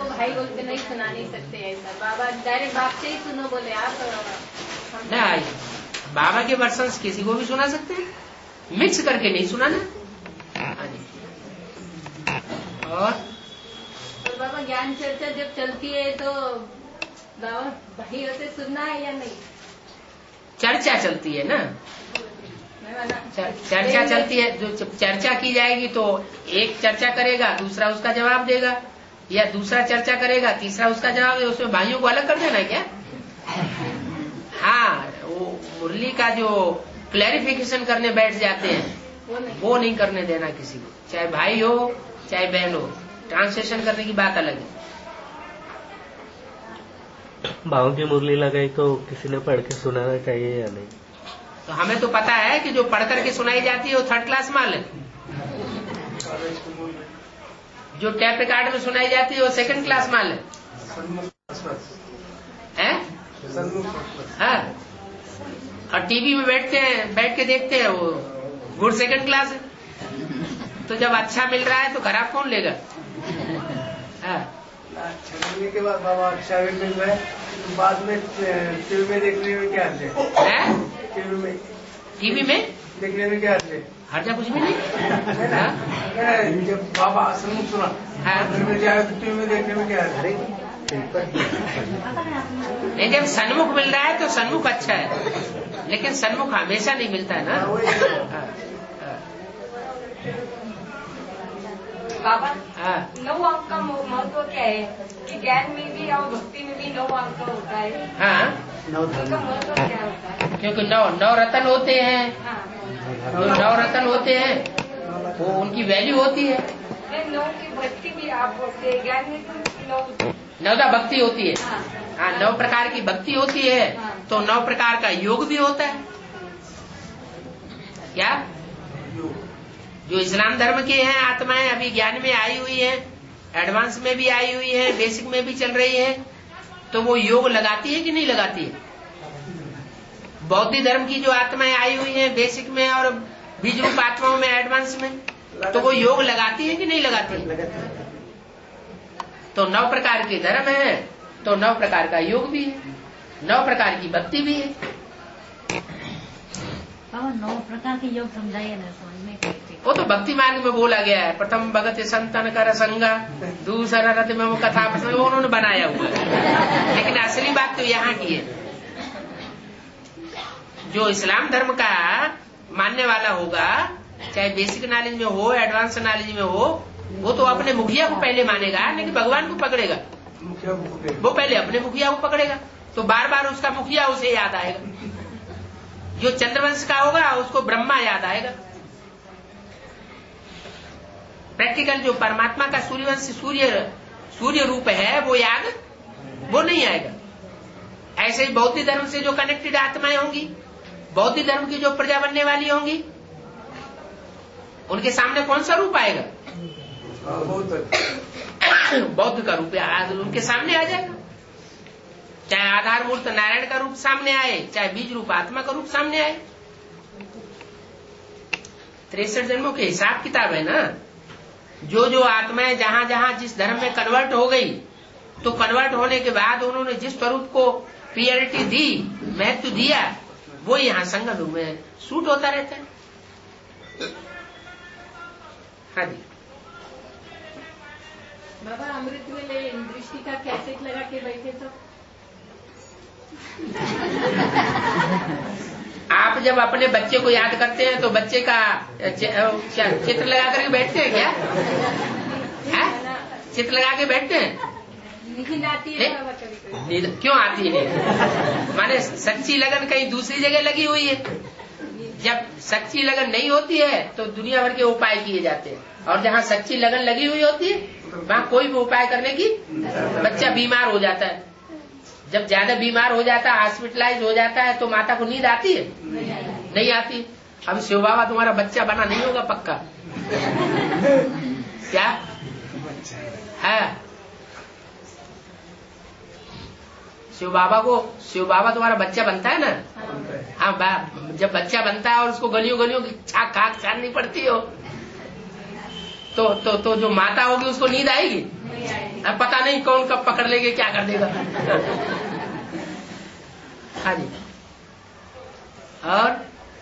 भाई बोल के नहीं सुना नहीं सकते ऐसा, बाबा डायरेक्ट बाप से ही सुनो बोले आप। नहीं, बाबा के वर्षन किसी को भी सुना सकते हैं, मिक्स करके नहीं सुनाना। और बाबा ज्ञान चर्चा जब चलती है तो बाबा भाई होते सुनना है या नहीं? चर्चा चलती है ना, चर्चा चलती है। जो चर्चा की जाएगी तो एक चर्चा करेगा, दूसरा उसका जवाब देगा, या दूसरा चर्चा करेगा, तीसरा उसका जवाब देगा। उसमें भाइयों को अलग कर देना है क्या? हाँ, वो मुरली का जो क्लैरिफिकेशन करने बैठ जाते हैं वो नहीं करने देना किसी को, चाहे भाई हो चाहे बहन हो। ट्रांसलेशन करने की बात अलग है। भाव की मुरली लगाई तो किसी ने पढ़ के सुनाना चाहिए या नहीं? तो हमें तो पता है कि जो पढ़ करके सुनाई जाती है वो थर्ड क्लास माल है, जो टैप रिकॉर्ड में सुनाई जाती है वो सेकंड क्लास माल है। हाँ, और टीवी में बैठ के देखते हैं वो गुड सेकंड क्लास है। तो जब अच्छा मिल रहा है तो खराब कौन लेगा? छानने के बाद बाबा अच्छा भी मिल रहा है, तो बाद में टीवी में देखने में क्या अर्थ है? टीवी में देखने में क्या अर्थ है? हर्जा कुछ भी नहीं। जब बाबा सन्मुख सुना घर में जाए तो टीवी में देखने में क्या अर्थ है? नहीं, जब सन्मुख मिल रहा है तो सन्मुख अच्छा है, लेकिन सन्मुख हमेशा नहीं मिलता है ना। बाबा, 9 अंक का महत्व क्या है? कि ज्ञान में भी और भक्ति में भी 9 अंक होता है। हाँ, उनका महत्व क्या होता है? क्योंकि 9 रतन होते हैं। जो 9 रतन होते हैं वो उनकी वैल्यू होती है। 9 की भक्ति भी आप बोलते हैं, ज्ञान में तो 9 भक्ति होती है। हाँ, 9 प्रकार की भक्ति होती है, तो 9 प्रकार का योग भी होता है। क्या? जो इस्लाम धर्म के हैं आत्माएं अभी ज्ञान में आई हुई हैं, एडवांस में भी आई हुई हैं, बेसिक में भी चल रही है, तो वो योग लगाती है कि नहीं लगाती है? बौद्ध धर्म की जो आत्माएं आई हुई हैं बेसिक में और बीज रूप आत्माओं में एडवांस में, तो वो योग लगाती है कि नहीं लगाती है? तो 9 प्रकार के धर्म है, तो 9 प्रकार का योग भी है, 9 प्रकार की भक्ति भी है। 9 प्रकार के योग समझाइए ना, समझ में। वो तो भक्ति मार्ग में बोला गया है। प्रथम भगत संतन कर संगा, दूसरा रथ में वो कथा प्रसंग वो उन्होंने बनाया हुआ है, लेकिन असली बात तो यहाँ की है। जो इस्लाम धर्म का मानने वाला होगा, चाहे बेसिक नॉलेज में हो एडवांस नॉलेज में हो, वो तो अपने मुखिया को पहले मानेगा, लेकिन भगवान को पकड़ेगा। वो पहले अपने मुखिया को पकड़ेगा, तो बार बार उसका मुखिया उसे याद आएगा। जो चंद्रवंश का होगा उसको ब्रह्मा याद आएगा। प्रैक्टिकल जो परमात्मा का सूर्यवंश सूर्य रूप है वो नहीं आएगा। ऐसे ही बौद्ध धर्म से जो कनेक्टेड आत्माएं होंगी, बौद्ध धर्म की जो प्रजा बनने वाली होंगी, उनके सामने कौन सा रूप आएगा? बौद्ध का रूप उनके सामने आ जाएगा। चाहे आधार मूर्त नारायण का रूप सामने आए, चाहे बीज रूप आत्मा का रूप सामने आए। 63 जन्मों के हिसाब किताब है ना। जो आत्माएं जहां जहां जिस धर्म में कन्वर्ट हो गई, तो कन्वर्ट होने के बाद उन्होंने जिस स्वरूप को प्रियोरिटी दी, महत्व दिया, वो यहाँ संगम रूप में सूट होता रहता है। हाँ जी बाबा, अमृत वेले दृष्टि का कैसेट लगा के बैठे तो आप जब अपने बच्चे को याद करते हैं तो बच्चे का चित्र लगा करके बैठते हैं क्या? चित्र लगा के बैठते हैं? नींद आती है बाबा कभी? क्यों आती है? माने सच्ची लगन कहीं दूसरी जगह लगी हुई है। जब सच्ची लगन नहीं होती है तो दुनिया भर के उपाय किए जाते हैं, और जहाँ सच्ची लगन लगी हुई होती है वहाँ कोई भी उपाय करने की, बच्चा बीमार हो जाता है, जब ज्यादा बीमार हो जाता है, हॉस्पिटलाइज हो जाता है, तो माता को नींद आती है? नहीं आती। अब शिव बाबा तुम्हारा बच्चा बना नहीं होगा पक्का? क्या है? शिव बाबा तुम्हारा बच्चा बनता है ना? हाँ, जब बच्चा बनता है और उसको गलियों की खाक छाननी पड़ती हो, तो जो माता होगी उसको नींद आएगी? अब पता नहीं कौन कब पकड़ लेंगे, क्या कर देगा। हाँ जी। और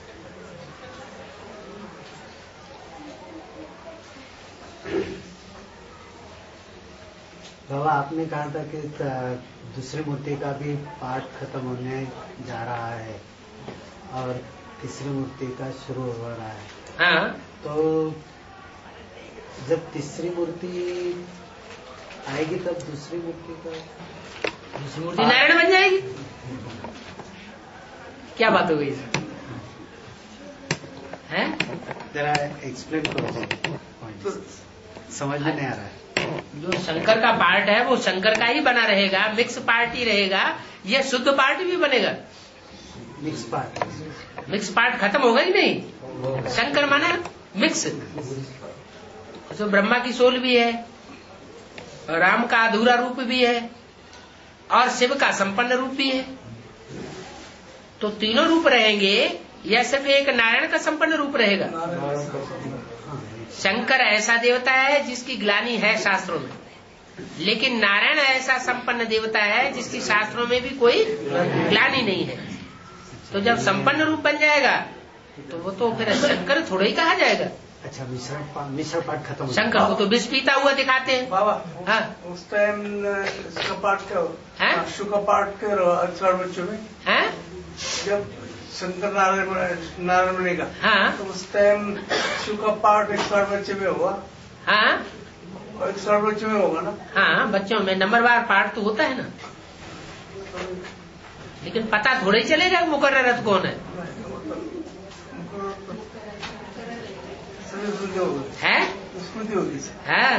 बाबा आपने कहा था कि दूसरी मूर्ति का भी पाठ खत्म होने जा रहा है और तीसरी मूर्ति का शुरू हो रहा है। हाँ, तो जब तीसरी मूर्ति आएगी तब दूसरी मूर्ति नारायण बन जाएगी। क्या बात हो गई है? जरा एक्सप्लेन करो, समझ में नहीं आ रहा है। जो शंकर का पार्ट है वो शंकर का ही बना रहेगा, मिक्स पार्ट ही रहेगा। ये शुद्ध पार्ट भी बनेगा। मिक्स पार्ट खत्म होगा ही नहीं। शंकर माना मिक्स। तो ब्रह्मा की सोल भी है, राम का अधूरा रूप भी है और शिव का संपन्न रूप भी है। तो तीनों रूप रहेंगे या सिर्फ एक नारायण का संपन्न रूप रहेगा? शंकर ऐसा देवता है जिसकी ग्लानि है शास्त्रों में, लेकिन नारायण ऐसा संपन्न देवता है जिसकी शास्त्रों में भी कोई ग्लानि नहीं है। तो जब संपन्न रूप बन जाएगा तो वो तो फिर शंकर थोड़ा ही कहा जाएगा। अच्छा, मिश्र पाठ खत्म हो शंकर को तो विष पीता हुआ दिखाते हैं बाबा। हाँ, उस टाइम शुक्ल पाठ करो अक्षर बच्चों में हैं? जब शंकर नारायण बनेगा। हाँ, तो उस टाइम शुक्ल पाठ अक्षर बच्चे में होगा। हाँ, अक्षर बच्चे में होगा ना। हाँ, बच्चों में नंबरवार पाठ तो होता है ना, लेकिन पता थोड़ा ही चलेगा मुकर्रर रथ कौन है। है? हाँ।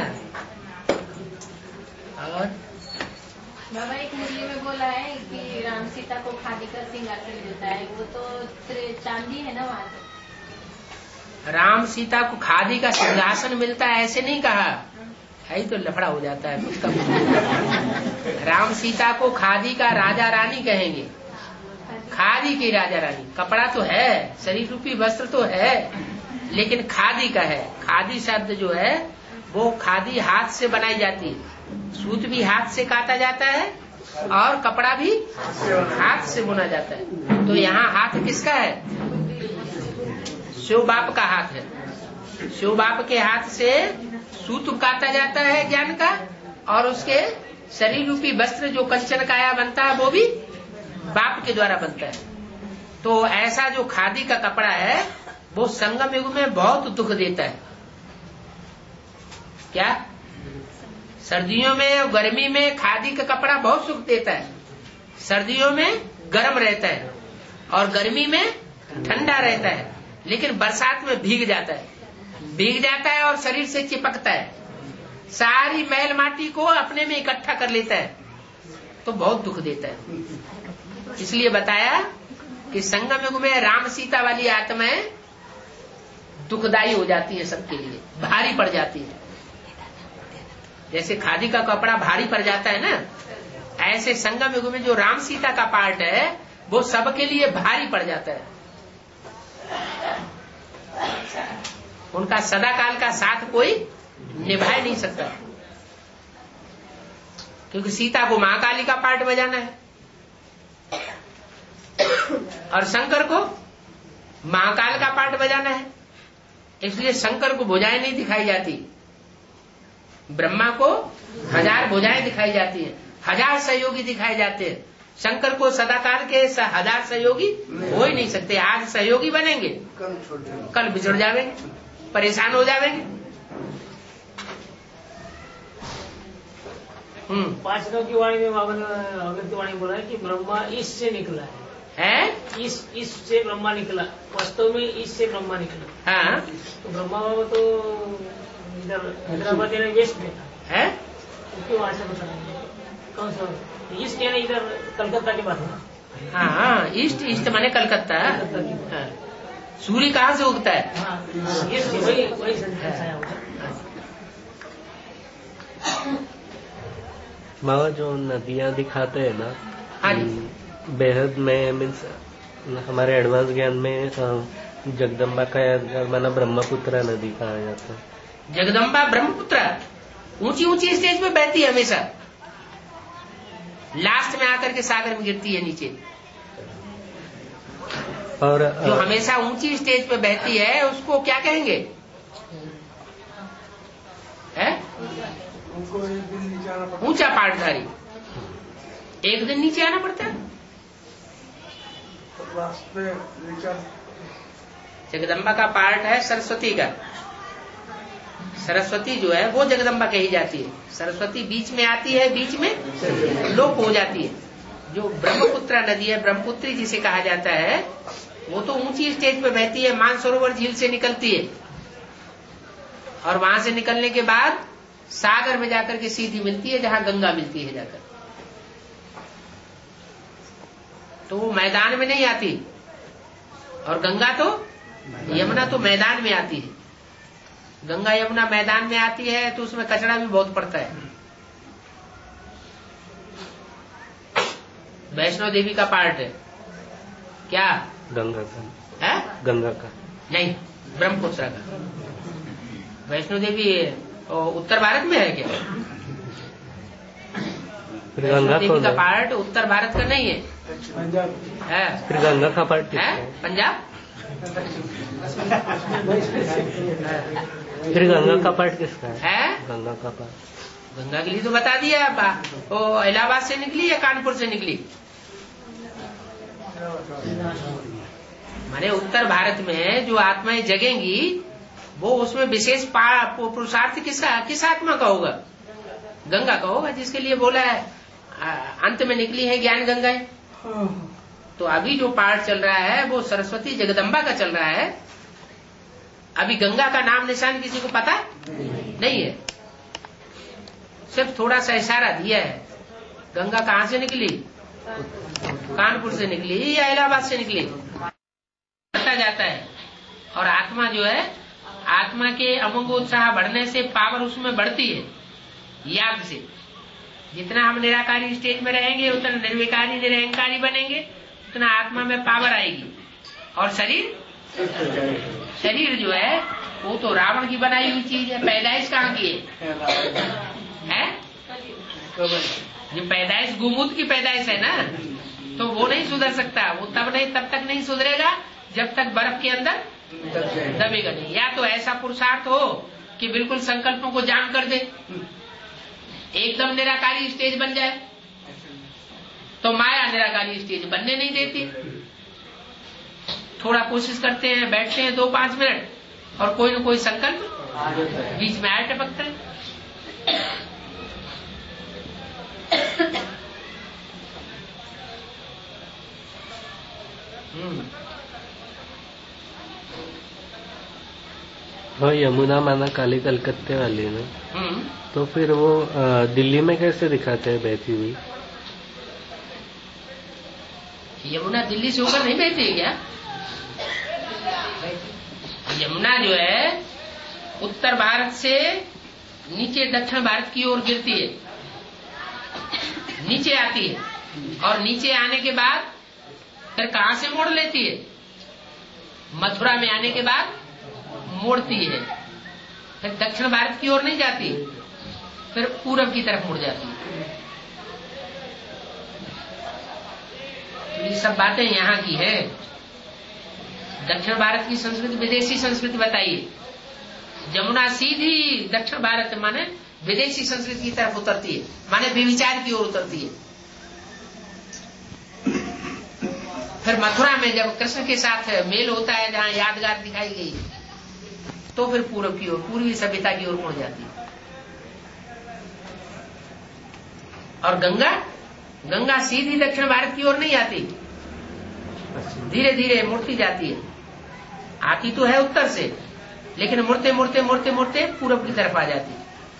और बाबा एक मुरली में बोला है कि राम सीता को खादी का सिंहासन देता है, वो तो चांदी है ना वहाँ। राम सीता को खादी का सिंहासन मिलता है ऐसे नहीं कहा है, तो लफड़ा हो जाता है कुछ का। राम सीता को खादी का राजा रानी कहेंगे, खादी की राजा रानी। कपड़ा तो है, शरीर रूपी वस्त्र तो है, लेकिन खादी का है। खादी शब्द जो है वो खादी हाथ से बनाई जाती है, सूत भी हाथ से काटा जाता है और कपड़ा भी हाथ से बुना जाता है। तो यहाँ हाथ किसका है? शिव बाप का हाथ है। शिव बाप के हाथ से सूत काटा जाता है ज्ञान का, और उसके शरीर रूपी वस्त्र जो कंचन काया बनता है वो भी बाप के द्वारा बनता है। तो ऐसा जो खादी का कपड़ा है वो संगम युग में बहुत दुख देता है। क्या? सर्दियों में और गर्मी में खादी का कपड़ा बहुत सुख देता है। सर्दियों में गर्म रहता है और गर्मी में ठंडा रहता है, लेकिन बरसात में भीग जाता है और शरीर से चिपकता है, सारी मैल माटी को अपने में इकट्ठा कर लेता है, तो बहुत दुख देता है। इसलिए बताया कि संगम युग में राम सीता वाली आत्माएं दुखदायी हो जाती है, सबके लिए भारी पड़ जाती है। जैसे खादी का कपड़ा भारी पड़ जाता है ना, ऐसे संगम युग में जो राम सीता का पार्ट है वो सबके लिए भारी पड़ जाता है। उनका सदा काल का साथ कोई निभा नहीं सकता, क्योंकि सीता को महाकाली का पार्ट बजाना है और शंकर को महाकाल का पार्ट बजाना है। इसलिए शंकर को भुजाएं नहीं दिखाई जाती, ब्रह्मा को 1000 भुजाएं दिखाई जाती हैं, 1000 सहयोगी दिखाए जाते हैं। शंकर को सदाकाल के 1000 सहयोगी हो ही नहीं सकते। आज सहयोगी बनेंगे, कल बिछड़ जावेंगे, परेशान हो जावेंगे। 5 की वाणी में अगस्त की वाणी बोला है कि ब्रह्मा ईश से निकला है। ईश से ब्रह्मा निकला, वास्तव में ईश से ब्रह्मा निकला। हाँ, तो ब्रह्मा बाबा तो इधर हैदराबाद यानी वेस्ट में है, क्यों वहां से बता रहे हैं? कौन सा ईस्ट यानी इधर कलकत्ता के बात है। हाँ, ईस्ट माने कलकत्ता। हाँ। सूर्य कहाँ से उगता है? हाँ, वही संख्या होगा। बाबा जो नदियाँ दिखाते हैं ना, हाँ जी, बेहद में मीन्स हमारे एडवांस ज्ञान में जगदम्बा का माना ब्रह्मपुत्र नदी कहा जाता है। जगदम्बा ब्रह्मपुत्र। ऊंची ऊंची स्टेज पे बहती है हमेशा, लास्ट में आकर के सागर में गिरती है नीचे। और जो हमेशा ऊंची स्टेज पे बहती है उसको क्या कहेंगे? उनको एक दिन नीचे आना पड़ता, ऊंचा पाठधारी। एक दिन नीचे आना पड़ता है। लास्ट में नीचे। जगदम्बा का पार्ट है सरस्वती का। सरस्वती जो है वो जगदम्बा कही जाती है। सरस्वती बीच में आती है, बीच में लोप हो जाती है। जो ब्रह्मपुत्रा नदी है, ब्रह्मपुत्री जिसे कहा जाता है, वो तो ऊंची स्टेज पे बहती है, मानसरोवर झील से निकलती है और वहां से निकलने के बाद सागर में जाकर के सीधी मिलती है जहां गंगा मिलती है जाकर। तो वो मैदान में नहीं आती। और गंगा तो, यमुना तो मैदान में आती है। गंगा यमुना मैदान में आती है तो उसमें कचरा भी बहुत पड़ता है। वैष्णो देवी का पार्ट है क्या? गंगा का है? गंगा का नहीं, ब्रह्मपुत्र का। वैष्णो देवी उत्तर भारत में है क्या? वैष्णो देवी का पार्ट उत्तर भारत का नहीं है। पंजाब है। फिर गंगा का पार्ट है पंजाब। फिर गंगा का पार्ट किसका है? गंगा का पार्ट गंगा के लिए तो बता दिया। वो इलाहाबाद से निकली या कानपुर से निकली? माने उत्तर भारत में जो आत्माएं जगेंगी वो उसमें विशेष पुरुषार्थ किस आत्मा का होगा? गंगा का होगा, जिसके लिए बोला है अंत में निकली है ज्ञान गंगाएं। तो अभी जो पाठ चल रहा है वो सरस्वती जगदम्बा का चल रहा है। अभी गंगा का नाम निशान किसी को पता नहीं है, सिर्फ थोड़ा सा इशारा दिया है। गंगा कहाँ से निकली? कानपुर से निकली या इलाहाबाद से निकली? बढ़ता जाता है। और आत्मा जो है, आत्मा के अमंगोत्साह बढ़ने से पावर उसमें बढ़ती है याद से। जितना हम निराकारी स्टेज में रहेंगे उतना निर्विकारी निरहंकारी बनेंगे, उतना आत्मा में पावर आएगी। और शरीर जो है वो तो रावण की बनाई हुई चीज है। पैदाइश कहाँ की है? ये पैदाइश गुमूत की पैदाइश है ना, तो वो नहीं सुधर सकता। वो तब तक नहीं सुधरेगा जब तक बर्फ के अंदर दबेगा नहीं। या तो ऐसा पुरुषार्थ हो कि बिल्कुल संकल्पों को जान कर दे, एकदम निराकारी स्टेज बन जाए। तो माया निराकारी स्टेज बनने नहीं देती। थोड़ा कोशिश करते हैं, बैठते हैं 2-5 मिनट और कोई न कोई संकल्प बीच में आए टपकता है। हाँ, यमुना माना काली कलकत्ते वाली ना, तो फिर वो दिल्ली में कैसे दिखाते हैं बहती हुई? यमुना दिल्ली से होकर नहीं बहती है क्या? यमुना जो है उत्तर भारत से नीचे दक्षिण भारत की ओर गिरती है, नीचे आती है और नीचे आने के बाद फिर कहां से मोड़ लेती है? मथुरा में आने के बाद मोड़ती है, फिर दक्षिण भारत की ओर नहीं जाती, फिर पूरब की तरफ मुड़ जाती है। तो ये सब बातें यहाँ की है। दक्षिण भारत की संस्कृति विदेशी संस्कृति बताइए। यमुना सीधी दक्षिण भारत माने विदेशी संस्कृति की तरफ उतरती है, माने विविचार की ओर उतरती है। फिर मथुरा में जब कृष्ण के साथ मेल होता है, जहाँ यादगार दिखाई गई, तो फिर पूर्व की ओर, पूर्वी सभ्यता की ओर मुड़ जाती है। और गंगा सीधी दक्षिण भारत की ओर नहीं आती, धीरे धीरे मुड़ती जाती है। आती तो है उत्तर से, लेकिन मुड़ते मुड़ते मुड़ते मुड़ते पूरब की तरफ आ जाती है।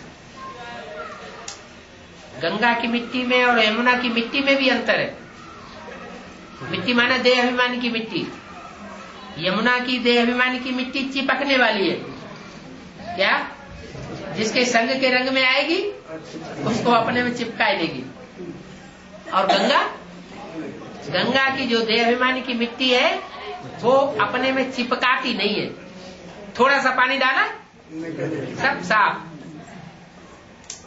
गंगा की मिट्टी में और यमुना की मिट्टी में भी अंतर है। मिट्टी माना देह अभिमानी की मिट्टी। यमुना की देह अभिमानी की मिट्टी चिपकने वाली है। क्या? जिसके संग के रंग में आएगी उसको अपने में चिपकाए लेगी। और गंगा की जो देह अभिमानी की मिट्टी है वो अपने में चिपकाती नहीं है। थोड़ा सा पानी डाला सब साफ।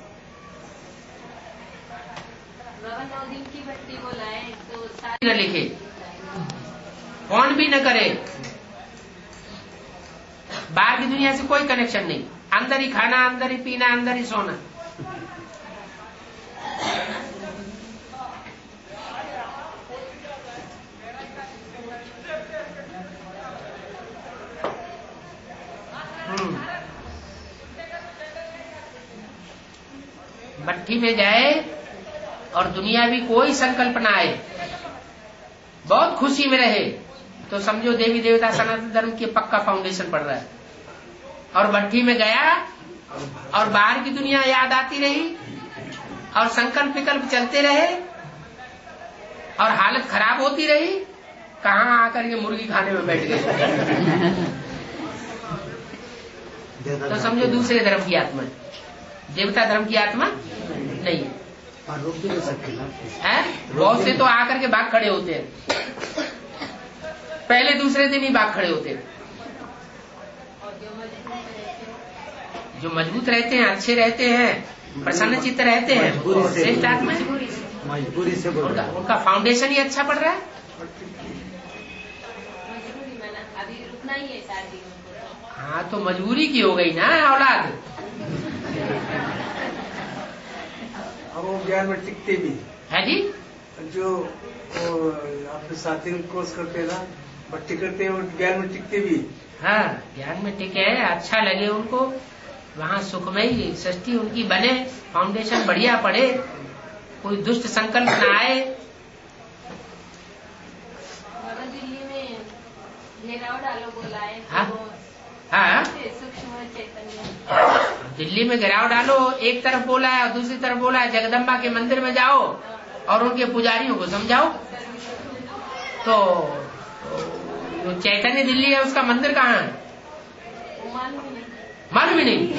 बाबा 9 दिन की भट्टी बोला है तो सारी न लिखे, फोन भी न करे, बाहर की दुनिया से कोई कनेक्शन नहीं, अंदर ही खाना, अंदर ही पीना, अंदर ही सोना। भट्टी में जाए और दुनिया भी कोई संकल्प ना आए, बहुत खुशी में रहे, तो समझो देवी देवता सनातन धर्म की पक्का फाउंडेशन पड़ रहा है। और भट्टी में गया और बाहर की दुनिया याद आती रही और संकल्प विकल्प चलते रहे और हालत खराब होती रही, कहाँ आकर के मुर्गी खाने में बैठ गए। तो समझो दूसरे धर्म की आत्मा, देवता धर्म की आत्मा नहीं है। बहुत से तो आकर के भाग खड़े होते हैं, पहले दूसरे दिन ही भाग खड़े होते हैं। जो मजबूत रहते हैं, अच्छे रहते हैं, प्रसन्न चित्त रहते हैं, श्रेष्ठ आत्मा मजबूरी से उनका फाउंडेशन ही अच्छा पड़ रहा है। अभी रुकना ही है शादी। हाँ, तो मजबूरी की हो गई ना औलाद। अब वो ज्ञान में टिकते भी है जी। जो अपने साथी कोर्स करते हैं ना, भट्टी करते हैं, वो ज्ञान में टिकते भी। हाँ, ज्ञान में टिके, अच्छा लगे उनको, वहाँ सुखमयी सृष्टि उनकी बने, फाउंडेशन बढ़िया पड़े, कोई दुष्ट संकल्प न आए। दिल्ली में घेराव डालो बोला है। हाँ, हाँ, सूक्ष्म चैतन्य दिल्ली में घेराव डालो, एक तरफ बोला है और दूसरी तरफ बोला है जगदम्बा के मंदिर में जाओ और उनके पुजारियों को समझाओ। तो चैतन्य दिल्ली है, उसका मंदिर कहाँ है? मालूम ही नहीं।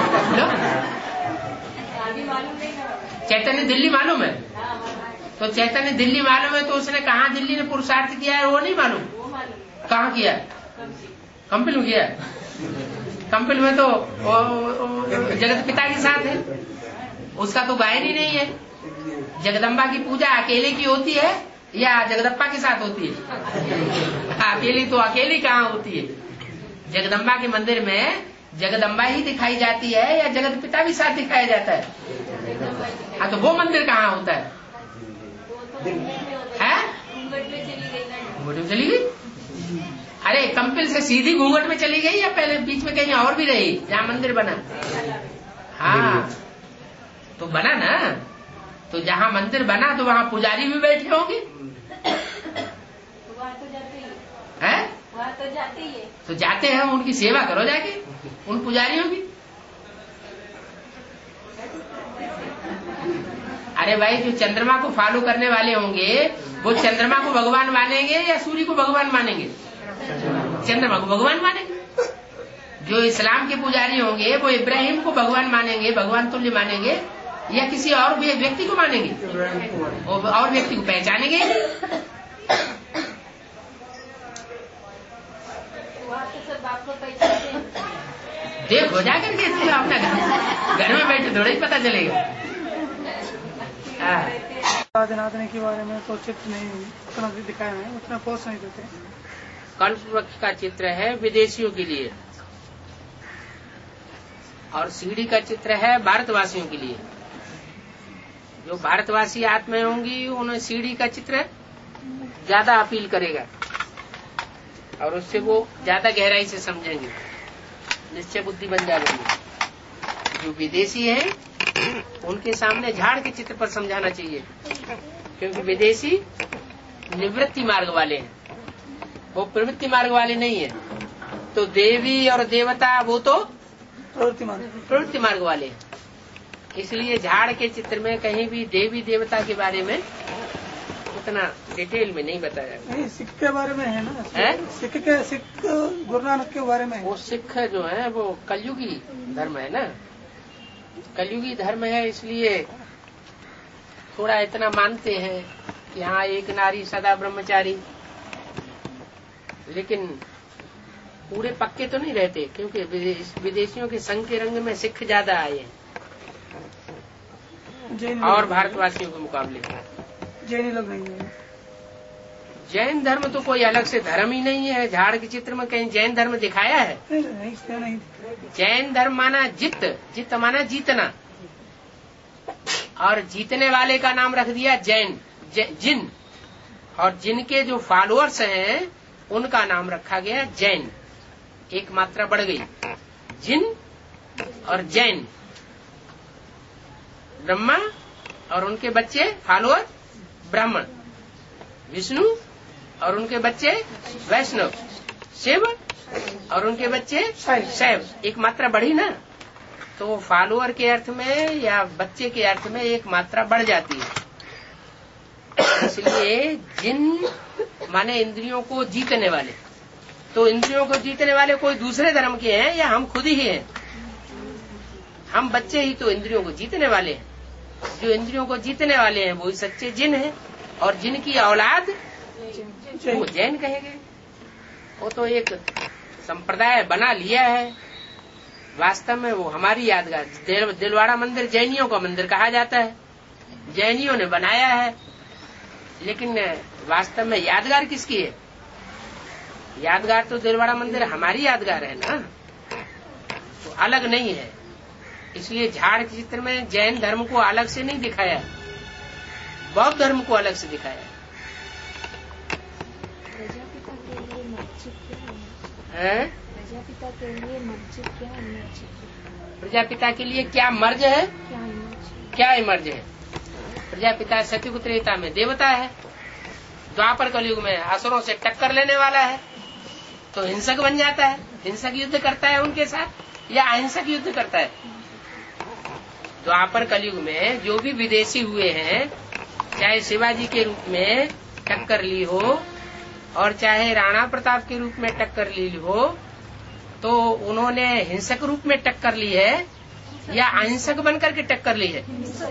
चैतन्य दिल्ली मालूम है? तो चैतन्य दिल्ली मालूम है, तो उसने कहाँ दिल्ली ने पुरुषार्थ किया है वो नहीं मालूम? कहाँ किया? कंपिल में किया। कंपिल में तो जगत पिता के साथ है, उसका तो गायन ही नहीं है। जगदम्बा की पूजा अकेले की होती है या जगदप्पा के साथ होती है? अकेली तो अकेली कहाँ होती है? जगदम्बा के मंदिर में जगदम्बा ही दिखाई जाती है या जगत पिता भी साथ दिखाया जाता है? हाँ, तो वो मंदिर कहाँ होता है? घूंघट में चली गई। अरे कंपिल से सीधी घूंघट में चली गई या पहले बीच में कहीं और भी रही जहाँ मंदिर बना? हाँ, तो बना ना, तो जहाँ मंदिर बना तो वहाँ पुजारी भी बैठे होंगे। वहाँ तो जाते ही है। तो जाते हैं, उनकी सेवा करो जाके, उन पुजारियों की। अरे भाई, जो चंद्रमा को फॉलो करने वाले होंगे वो चंद्रमा को भगवान मानेंगे या सूर्य को भगवान मानेंगे? चंद्रमा को भगवान मानेंगे। जो इस्लाम के पुजारी होंगे वो इब्राहिम को भगवान मानेंगे, भगवान तुल्य मानेंगे, या किसी और भी व्यक्ति को मानेंगे? और व्यक्ति को पहचानेंगे। देखो जाकर के तुम अपना घर में बैठे थोड़ा ही पता चलेगा। आने के बारे में तो चित्र नहीं उतना दिखाया है, उतना पोस्ट नहीं देते। कल्प वृक्ष का चित्र है विदेशियों के लिए और सीढ़ी का चित्र है भारतवासियों के लिए। जो भारतवासी आत्माएं होंगी उन्हें सीढ़ी का चित्र ज्यादा अपील करेगा और उससे वो ज्यादा गहराई से समझेंगे, निश्चय बुद्धि बन जाएगी। जो विदेशी हैं उनके सामने झाड़ के चित्र पर समझाना चाहिए, क्योंकि विदेशी निवृत्ति मार्ग वाले हैं, वो प्रवृत्ति मार्ग वाले नहीं है। तो देवी और देवता वो तो प्रवृत्ति मार्ग वाले हैं। इसलिए झाड़ के चित्र में कहीं भी देवी देवता के बारे में उतना डिटेल में नहीं बताया। नहीं, सिख के बारे में है ना? सिख गुरु नानक के बारे में। वो सिख जो है वो कलयुगी धर्म है ना, कलयुगी धर्म है, इसलिए थोड़ा इतना मानते हैं कि हाँ एक नारी सदा ब्रह्मचारी, लेकिन पूरे पक्के तो नहीं रहते, क्योंकि विदेशियों के संग के रंग में सिख ज्यादा आए हैं। और भारतवासियों के मुकाबले जैन लोग नहीं है। जैन धर्म तो कोई अलग से धर्म ही नहीं है। झाड़ के चित्र में कहीं जैन धर्म दिखाया है? नहीं। जैन धर्म माना जित माना जीतना, और जीतने वाले का नाम रख दिया जैन, जिन, और जिनके जो फॉलोअर्स हैं उनका नाम रखा गया जैन। एक मात्रा बढ़ गई, जिन और जैन। ब्रह्मा और उनके बच्चे फॉलोअर ब्राह्मण, विष्णु और उनके बच्चे वैष्णव, शिव और उनके बच्चे शैव। एक मात्रा बढ़ी ना, तो फॉलोअर के अर्थ में या बच्चे के अर्थ में एक मात्रा बढ़ जाती है। इसलिए जिन माने इंद्रियों को जीतने वाले। तो इंद्रियों को जीतने वाले कोई दूसरे धर्म के हैं या हम खुद ही हैं? हम बच्चे ही तो इंद्रियों को जीतने वाले हैं। जो इंद्रियों को जीतने वाले हैं वही सच्चे जिन हैं, और जिनकी औलाद वो जैन कहेंगे। वो तो एक संप्रदाय बना लिया है। वास्तव में वो हमारी यादगार। दिलवाड़ा मंदिर जैनियों का मंदिर कहा जाता है, जैनियों ने बनाया है, लेकिन वास्तव में यादगार किसकी है? यादगार तो दिलवाड़ा मंदिर हमारी यादगार है ना, तो अलग नहीं है। इसलिए झाड़ के चित्र में जैन धर्म को अलग से नहीं दिखाया, बौद्ध धर्म को अलग से दिखाया है। प्रजापिता के लिए मस्जिद क्या इमर्ज? प्रजापिता के लिए क्या मर्ज है, क्या इमर्ज है? प्रजापिता सतयुग त्रेता में देवता है, द्वापर कलयुग में असुरों से टक्कर लेने वाला है, तो हिंसक बन जाता है। हिंसक युद्ध करता है उनके साथ या अहिंसक युद्ध करता है? द्वापर कलयुग में जो भी विदेशी हुए हैं, चाहे शिवाजी के रूप में टक्कर ली हो और चाहे राणा प्रताप के रूप में टक्कर ली हो, तो उन्होंने हिंसक रूप में टक्कर ली है या अहिंसक बनकर के टक्कर ली है?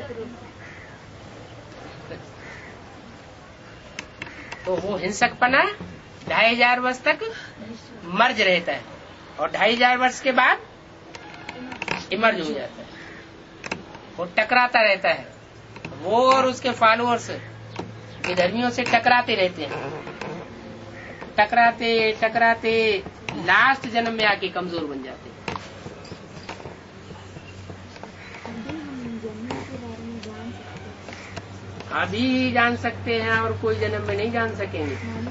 तो वो हिंसकपना 2500 वर्ष तक मर्ज रहता है और 2500 वर्ष के बाद इमर्ज हो जाता है। वो टकराता रहता है, वो और उसके फॉलोअर्स विधर्मियों से टकराते रहते हैं। टकराते टकराते लास्ट जन्म में आके कमजोर बन जाते हैं। अभी जान सकते हैं और कोई जन्म में नहीं जान सकेंगे।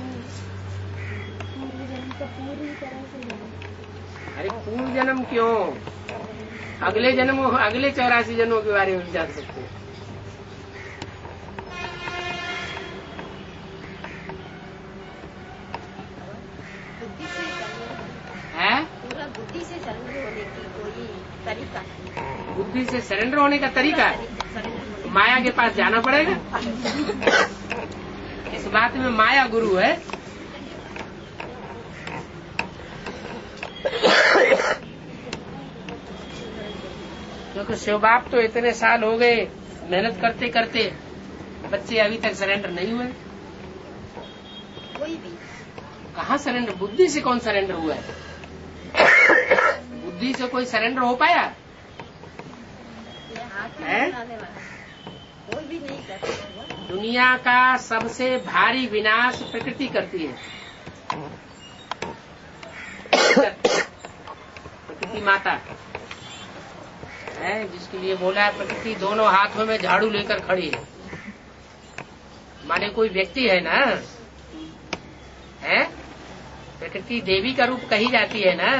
अरे पूर्व जन्म क्यों, अगले जन्म, अगले 84 जन्मों के बारे में जान सकते हैं। पूरा बुद्धि से सरेंडर होने की कोई तरीका? बुद्धि से सरेंडर होने का तरीका माया के पास जाना पड़ेगा। इस बात में माया गुरु है। क्योंकि शिव बाप तो इतने साल हो गए मेहनत करते करते, बच्चे अभी तक सरेंडर नहीं हुए। कोई भी कहाँ सरेंडर? बुद्धि से कौन सरेंडर हुआ है? बुद्धि से कोई सरेंडर हो पाया है? कोई भी नहीं करता। दुनिया का सबसे भारी विनाश प्रकृति करती है। प्रकृति माता है, जिसके लिए बोला है प्रकृति दोनों हाथों में झाड़ू लेकर खड़ी है। माने कोई व्यक्ति है ना, है? प्रकृति देवी का रूप कही जाती है ना,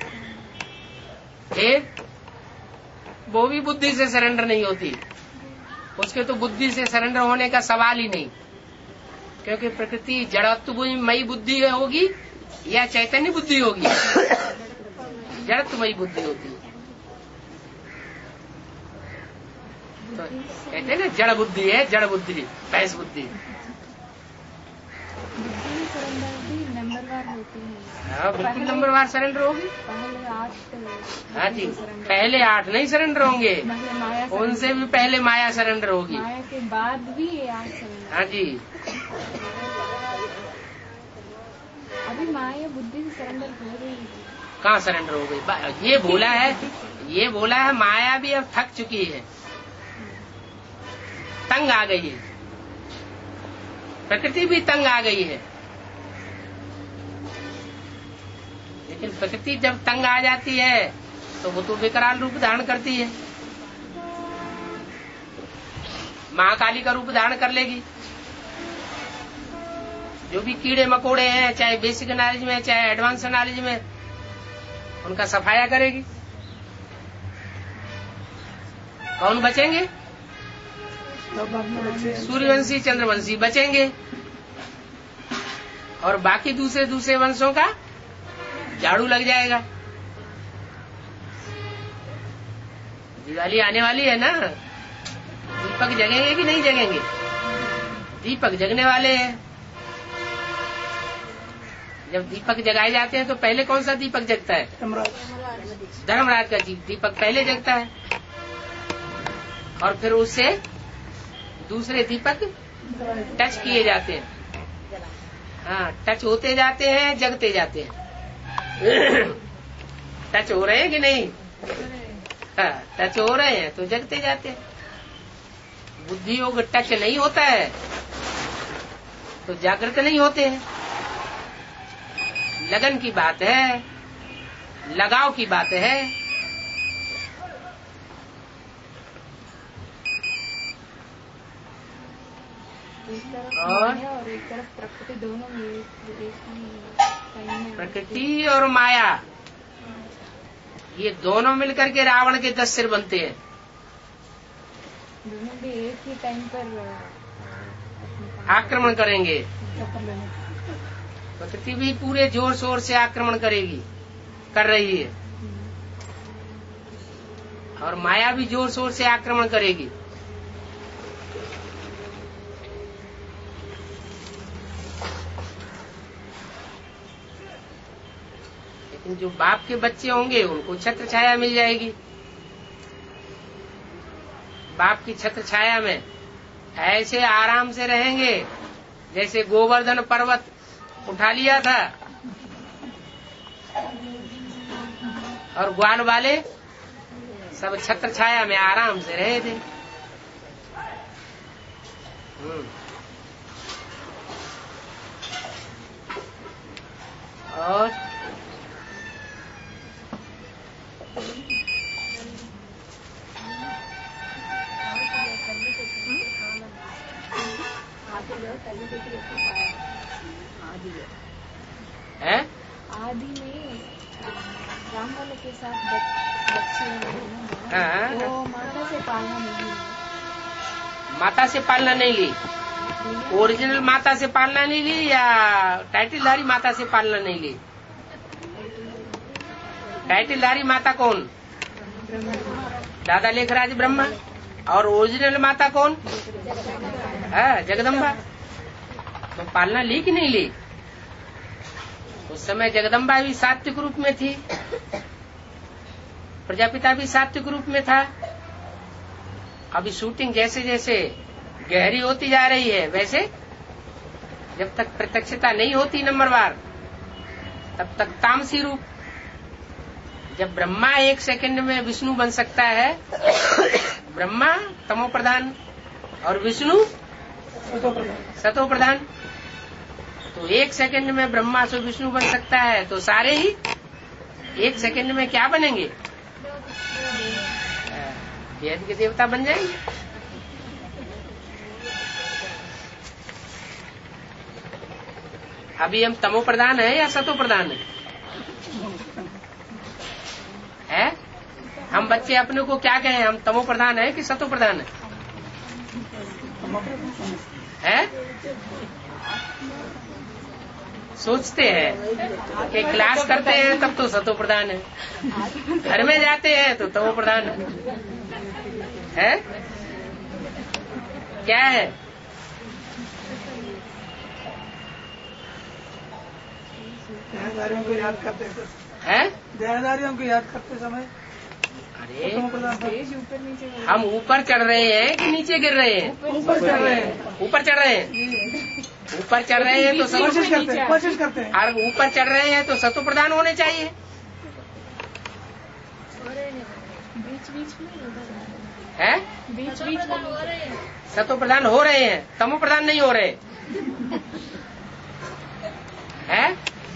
फिर वो भी बुद्धि से सरेंडर नहीं होती। उसके तो बुद्धि से सरेंडर होने का सवाल ही नहीं, क्योंकि प्रकृति जड़त्वमयी बुद्धि होगी या चैतन्य बुद्धि होगी? जड़त्वमयी बुद्धि होती है। तो कहते हैं ना जड़ बुद्धि है, जड़ बुद्धि, भैंस बुद्धि। हाँ बिल्कुल नंबरवार सरेंडर होगी। हाँ जी, पहले 8 नहीं सरेंडर होंगे, उनसे भी पहले माया सरेंडर होगी। माया के बाद भी 8 हाँ जी, अभी माया बुद्धि से सरेंडर हो गई। कहाँ सरेंडर हो गई? ये बोला है माया भी अब थक चुकी है। तंग आ गई है, प्रकृति भी तंग आ गई है। लेकिन प्रकृति जब तंग आ जाती है तो वो तो विकराल रूप धारण करती है, महाकाली का रूप धारण कर लेगी। जो भी कीड़े मकोड़े हैं, चाहे बेसिक नॉलेज में चाहे एडवांस नॉलेज में, उनका सफाया करेगी। कौन बचेंगे? सूर्यवंशी चंद्रवंशी बचेंगे, और बाकी दूसरे वंशों का झाड़ू लग जाएगा। दिवाली आने वाली है ना, दीपक जगेंगे कि नहीं जगेंगे? दीपक जगने वाले हैं। जब दीपक जगाए जाते हैं तो पहले कौन सा दीपक जगता है? धर्मराज का दीपक पहले जगता है, और फिर उससे दूसरे दीपक टच किए जाते हैं। हाँ, टच होते जाते हैं, जगते जाते हैं। टच हो रहे हैं कि नहीं? हाँ, टच हो रहे हैं तो जगते जाते हैं। बुद्धि योग टच नहीं होता है तो जागृत नहीं होते हैं। लगन की बात है, लगाव की बात है। और एक तरफ प्रकृति, दोनों प्रकृति और माया, ये दोनों मिलकर के रावण के 10 सिर बनते हैं। दोनों भी एक ही टाइम पर आक्रमण करेंगे। प्रकृति भी पूरे जोर शोर से आक्रमण करेगी, कर रही है, और माया भी जोर शोर से आक्रमण करेगी। लेकिन जो बाप के बच्चे होंगे उनको छत्र छाया मिल जाएगी। बाप की छत्र छाया में ऐसे आराम से रहेंगे जैसे गोवर्धन पर्वत उठा लिया था, और ग्वाल वाले सब छत्र छाया में आराम से रहे थे। और आदि में राम वाले के साथ बच्चे वो माता से पालना नहीं ली। माता से पालना नहीं ली, ओरिजिनल माता से पालना नहीं ली, या टाइटलधारी माता से पालना नहीं ली? टाइटलधारी माता कौन? दादा लेखराज ब्रह्मा। और ओरिजिनल माता कौन? जगदम्बा। तो पालना ली कि नहीं ली? उस समय जगदम्बा भी सात्विक रूप में थी, प्रजापिता भी सात्विक रूप में था। अभी शूटिंग जैसे जैसे गहरी होती जा रही है, वैसे जब तक प्रत्यक्षता नहीं होती नंबरवार, तब तक तामसी रूप। जब ब्रह्मा 1 सेकंड में विष्णु बन सकता है, ब्रह्मा तमो प्रधान और विष्णु सतो प्रधान, तो 1 सेकंड में ब्रह्मा से विष्णु बन सकता है, तो सारे ही 1 सेकंड में क्या बनेंगे? वेद के देवता बन जाएंगे। अभी हम तमो प्रधान है या सतो प्रधान है? हम बच्चे अपने को क्या कहें, हम तमो प्रधान है कि सतो प्रधान है? सोचते हैं कि क्लास करते हैं तब तो सतो प्रधान है, घर में जाते हैं तो तमो प्रधान है? क्या है? देहधारियों को याद करते हैं? देहधारियों को याद करते समय अरे हम ऊपर चढ़ रहे हैं कि नीचे गिर रहे हैं? ऊपर चढ़ रहे हैं। ऊपर चढ़ रहे हैं। ऊपर चढ़ रहे हैं तो कोशिश करते हैं। और ऊपर चढ़ रहे हैं तो सतो प्रधान होने चाहिए। बीच बीच में है? बीच बीच में सतो प्रधान हो रहे हैं, तमो प्रधान नहीं हो रहे हैं।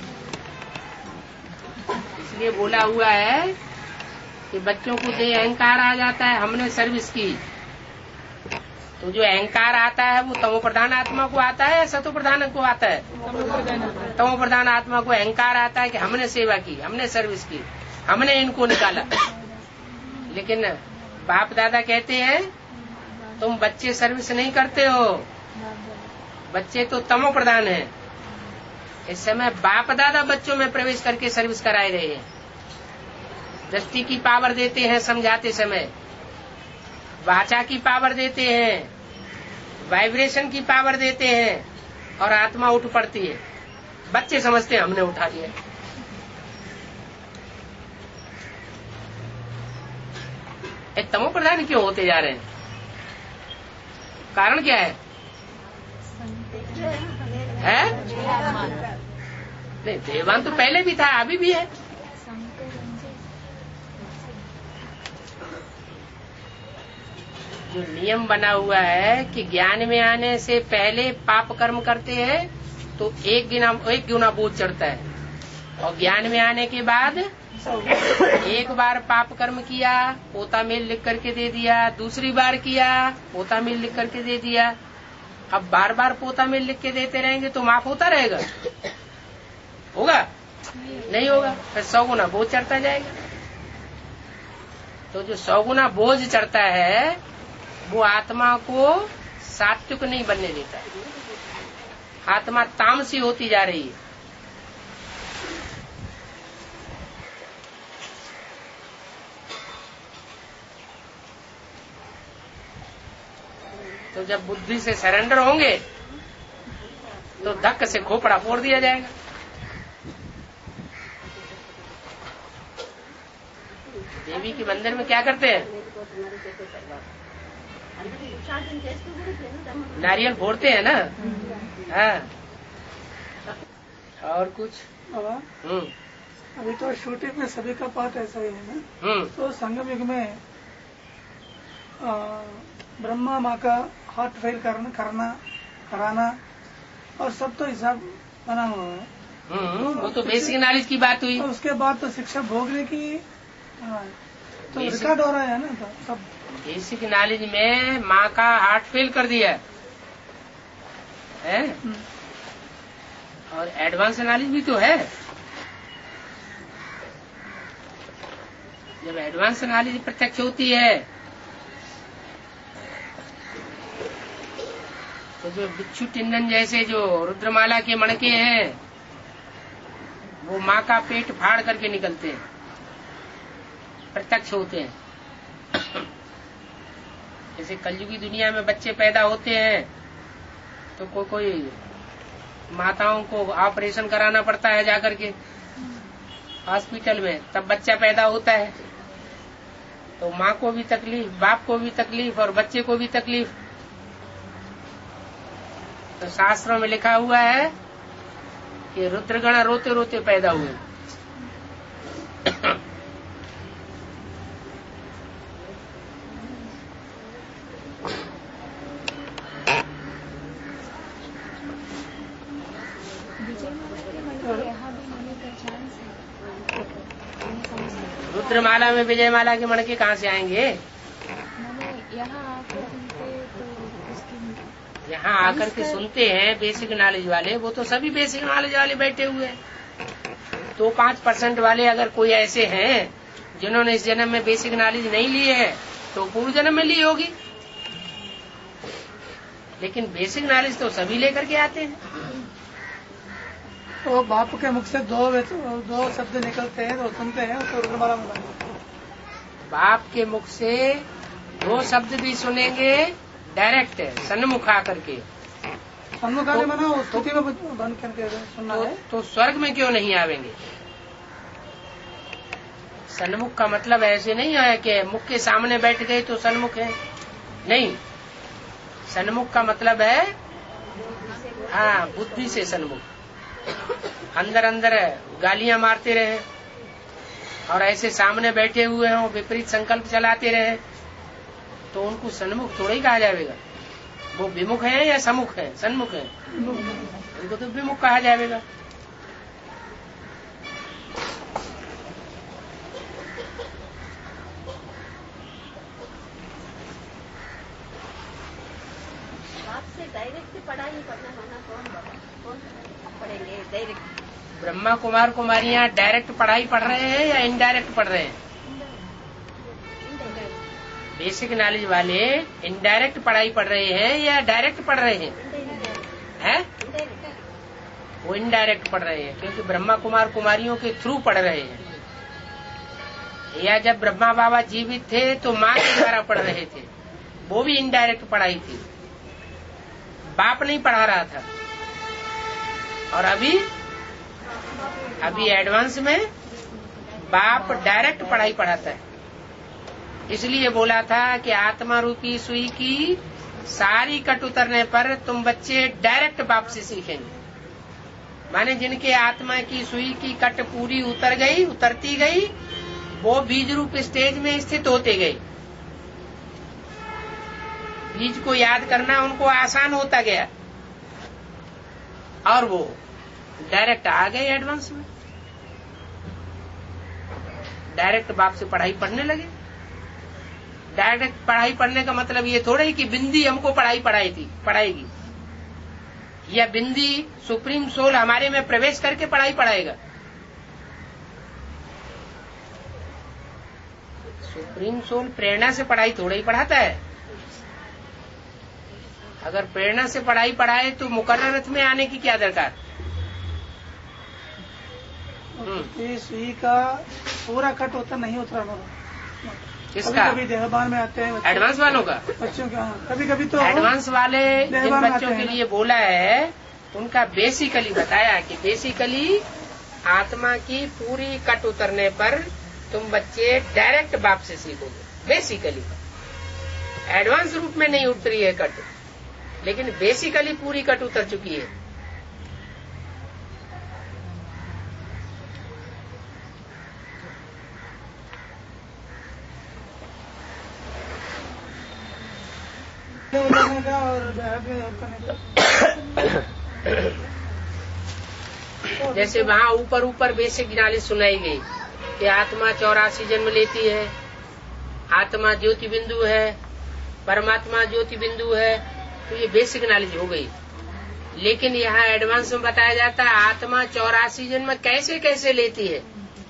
इसलिए बोला हुआ है कि बच्चों को जो अहंकार आ जाता है, हमने सर्विस की, तो जो अहंकार आता है वो तमो प्रधान आत्मा को आता है या सतो प्रधान को आता है? तमो प्रधान आत्मा को अहंकार आता है कि हमने सेवा की, हमने सर्विस की, हमने इनको निकाला। लेकिन बाप दादा कहते हैं तुम बच्चे सर्विस नहीं करते हो, बच्चे तो तमो प्रधान है। इस समय बाप दादा बच्चों में प्रवेश करके सर्विस कराए रहे हैं, दृष्टि की पावर देते हैं समझाते समय, वाचा की पावर देते हैं, वाइब्रेशन की पावर देते हैं, और आत्मा उठ पड़ती है। बच्चे समझते हैं हमने उठा दिया। तमो प्रधान क्यों होते जा रहे हैं? कारण क्या है? नहीं, देवान तो पहले भी था, अभी भी है। जो नियम बना हुआ है कि ज्ञान में आने से पहले पाप कर्म करते हैं तो एक गुना बोझ चढ़ता है, और ज्ञान में आने के बाद एक बार पाप कर्म किया, पोता मेल लिख करके दे दिया, दूसरी बार किया, पोता मेल लिख करके दे दिया। अब बार बार पोता मेल लिख के देते रहेंगे तो माफ होता रहेगा? होगा? नहीं होगा। फिर 100 गुना बोझ चढ़ता जाएगा। तो जो 100 गुना बोझ चढ़ता है वो आत्मा को सात्विक नहीं बनने देता, आत्मा तामसी होती जा रही है। तो जब बुद्धि से सरेंडर होंगे तो धक्क से खोपड़ा फोड़ दिया जाएगा। देवी के मंदिर में क्या करते हैं? नारियल फोड़ते हैं ना। हाँ। और कुछ? अभी तो शूटिंग में सभी का पाठ ऐसा ही है ना। तो संगम युग में ब्रह्मा माँ का हार्ट फेल कराना और सब तो हिसाब बना हुआ है। वो तो बेसिक नॉलेज की बात हुई। उसके बाद तो शिक्षा भोगने की तो रिकॉर्ड हो रहा है ना। तो सब बेसिक नॉलेज में माँ का हार्ट फेल कर दिया है, और एडवांस नॉलेज भी तो है। जब एडवांस नॉलेज प्रत्यक्ष होती है तो जो बिच्छू टिंडन जैसे जो रुद्रमाला के मणके हैं वो माँ का पेट फाड़ करके निकलते हैं, प्रत्यक्ष होते हैं। जैसे कलयुगी दुनिया में बच्चे पैदा होते हैं तो कोई माताओं को ऑपरेशन कराना पड़ता है जाकर के हॉस्पिटल में, तब बच्चा पैदा होता है। तो माँ को भी तकलीफ, बाप को भी तकलीफ और बच्चे को भी तकलीफ। तो शास्त्रों में लिखा हुआ है कि रुद्रगण रोते रोते पैदा हुए। रुद्रमाला में विजयमाला के मणके कहाँ से आएंगे? यहाँ आकर के सुनते हैं बेसिक नॉलेज वाले, वो तो सभी बेसिक नॉलेज वाले बैठे हुए हैं। तो 5% वाले अगर कोई ऐसे हैं जिन्होंने इस जन्म में बेसिक नॉलेज नहीं ली है तो पूर्व जन्म में ली होगी, लेकिन बेसिक नॉलेज तो सभी लेकर के आते हैं। तो बाप के मुख से दो शब्द निकलते हैं तो सुनते हैं तो रुद्रमाला में बाप के मुख से 2 शब्द भी सुनेंगे डायरेक्ट सन्मुख आकर के, सन्मुख आने मना स्तुति में बन करके सुनना है। तो स्वर्ग में क्यों नहीं आवेंगे? सन्मुख का मतलब ऐसे नहीं है कि मुख के सामने बैठ गए तो सन्मुख है, नहीं। सन्मुख का मतलब है हाँ बुद्धि से सन्मुख। अंदर अंदर गालियां मारते रहे और ऐसे सामने बैठे हुए हों, विपरीत संकल्प चलाते रहे तो उनको सन्मुख थोड़ा ही कहा जाएगा। वो विमुख है या सम्मुख है, सन्मुख है? उनको तो विमुख कहा जाएगा। आपसे डायरेक्ट पढ़ाई पढ़ना होना कौन पढ़ेंगे? डायरेक्ट ब्रह्मा कुमार कुमारियां डायरेक्ट पढ़ाई पढ़ रहे हैं या इनडायरेक्ट पढ़ रहे हैं? बेसिक नॉलेज वाले इनडायरेक्ट पढ़ाई पढ़ रहे हैं या डायरेक्ट पढ़ रहे हैं? हैं? वो इनडायरेक्ट पढ़ रहे हैं, क्योंकि ब्रह्मा कुमार कुमारियों के थ्रू पढ़ रहे हैं। या जब ब्रह्मा बाबा जीवित थे तो माँ के द्वारा पढ़ रहे थे, वो भी इनडायरेक्ट पढ़ाई थी, बाप नहीं पढ़ा रहा था। और अभी एडवांस में बाप डायरेक्ट पढ़ाई पढ़ाता है। इसलिए बोला था कि आत्मा रूपी सुई की सारी कट उतरने पर तुम बच्चे डायरेक्ट बाप से सीखेंगे। माने जिनके आत्मा की सुई की कट पूरी उतरती गई, वो बीज रूप स्टेज में स्थित होते गए। बीज को याद करना उनको आसान होता गया और वो डायरेक्ट आ गए एडवांस में, डायरेक्ट बाप से पढ़ाई पढ़ने लगे। डायरेक्ट पढ़ाई पढ़ने का मतलब ये थोड़ा ही कि बिंदी हमको पढ़ाएगी, या बिंदी सुप्रीम सोल हमारे में प्रवेश करके पढ़ाई पढ़ाएगा। सुप्रीम सोल प्रेरणा से पढ़ाई थोड़ा ही पढ़ाता है। अगर प्रेरणा से पढ़ाई पढ़ाए तो मुकर्रर रथ में आने की क्या दरकार? सुई का पूरा कट होता नहीं उतरा। किसका? कभी देहबान में आते हैं एडवांस वालों का, बच्चों का। कभी तो एडवांस वाले जिन बच्चों के लिए बोला है उनका बेसिकली बताया कि बेसिकली आत्मा की पूरी कट उतरने पर तुम बच्चे डायरेक्ट बाप से सीखोगे। बेसिकली एडवांस रूप में नहीं उतरी है कट, लेकिन बेसिकली पूरी कट उतर चुकी है। जैसे वहाँ ऊपर बेसिक नॉलेज सुनाई गई कि आत्मा 84 जन्म लेती है, आत्मा ज्योति बिंदु है, परमात्मा ज्योति बिंदु है, तो ये बेसिक नॉलेज हो गई। लेकिन यहाँ एडवांस में बताया जाता है आत्मा 84 जन्म कैसे कैसे लेती है,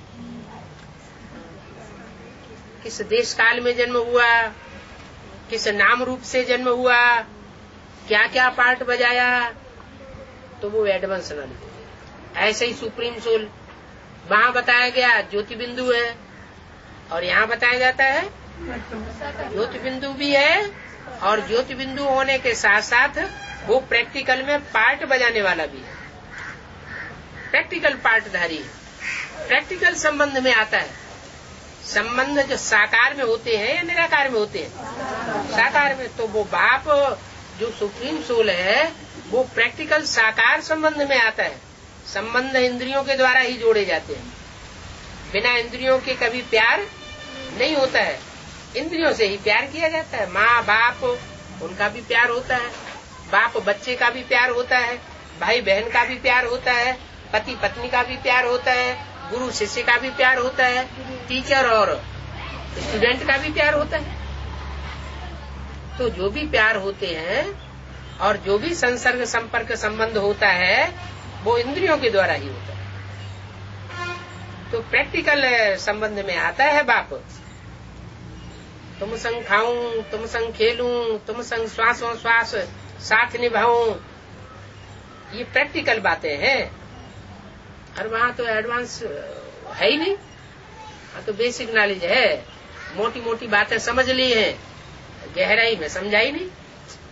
किस देश काल में जन्म हुआ, किस नाम रूप से जन्म हुआ, क्या क्या पार्ट बजाया, तो वो एडवांस नॉलेज। ऐसे ही सुप्रीम सोल वहाँ बताया गया ज्योति बिंदु है, और यहाँ बताया जाता है ज्योति बिंदु भी है, और ज्योति बिंदु होने के साथ साथ वो प्रैक्टिकल में पार्ट बजाने वाला भी है, प्रैक्टिकल पार्टधारी है। प्रैक्टिकल संबंध में आता है। संबंध जो साकार में होते हैं या निराकार में होते हैं? साकार में। तो वो बाप जो सुप्रीम सोल है वो प्रैक्टिकल साकार संबंध में आता है। संबंध इंद्रियों के द्वारा ही जोड़े जाते हैं, बिना इंद्रियों के कभी प्यार नहीं होता है। इंद्रियों से ही प्यार किया जाता है। माँ बाप उनका भी प्यार होता है, बाप बच्चे का भी प्यार होता है, भाई बहन का भी प्यार होता है, पति पत्नी का भी प्यार होता है, गुरु शिष्य का भी प्यार होता है, टीचर और स्टूडेंट का भी प्यार होता है। तो जो भी प्यार होते हैं और जो भी संसर्ग संपर्क संबंध होता है वो इंद्रियों के द्वारा ही होता है। तो प्रैक्टिकल संबंध में आता है बाप। तुम संग खाऊं, तुम संग खेलूं, तुम संग श्वासों श्वास साथ निभाऊं, ये प्रैक्टिकल बातें हैं। और वहाँ तो एडवांस है ही नहीं, वहाँ तो बेसिक नॉलेज है। मोटी मोटी बातें समझ ली हैं, गहराई में समझा ही नहीं।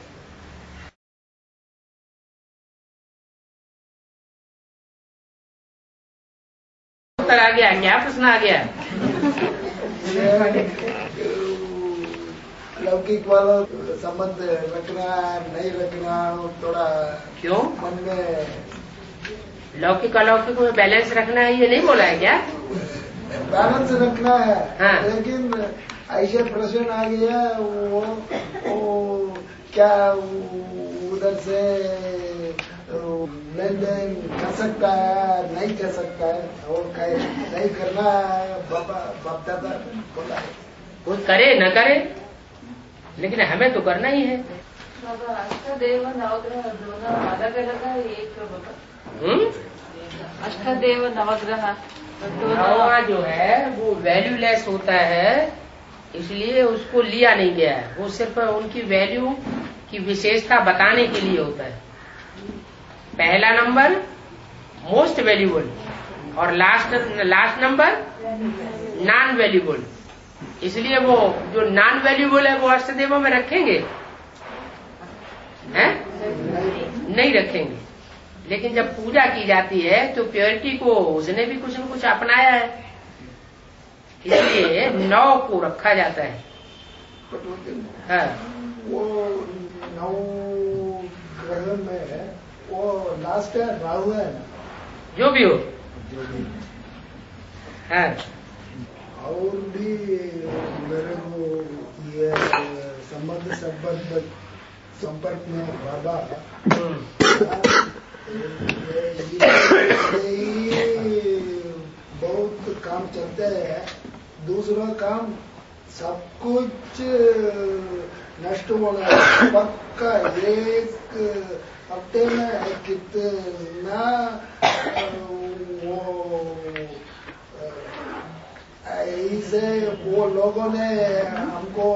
उत्तर आ गया क्या? प्रश्न आ गया? लौकिक वाला संबंध रखना नहीं रखना थोड़ा क्यों? मन में लौकिक अलौकिक में बैलेंस रखना है, ये नहीं बोला है क्या? बैलेंस रखना है। हाँ। लेकिन ऐसे प्रश्न आ गया वो क्या उधर से लेन देन कर सकता है नहीं कर सकता है और नहीं करना है। बाप दादा बोला है वो करे न करे, लेकिन हमें तो करना ही है। अष्टदेव नवग्रह दोनों अलग अलग है, एक बाबा। अष्टदेव नवग्रह नौवां जो है वो वैल्यूलेस होता है, इसलिए उसको लिया नहीं गया है। वो सिर्फ उनकी वैल्यू की विशेषता बताने के लिए होता है। पहला नंबर मोस्ट वैल्यूबल और लास्ट नंबर नॉन वैल्यूबल, इसलिए वो जो नॉन वैल्यूबल है वो अष्टदेवों में रखेंगे हैं? नहीं रखेंगे। लेकिन जब पूजा की जाती है तो प्योरिटी को उसने भी कुछ न कुछ अपनाया है, इसलिए 9 को रखा जाता है। हाँ। वो 9 ग्रह में वो लास्ट है राहु है ना, जो भी हो। हाँ। और भी मेरे को ये संपर्क में बाबा बहुत काम चलते हैं, दूसरा काम सब कुछ नष्ट होना है। पक्का एक हफ्ते में कितना वो ऐसे वो लोगों ने हमको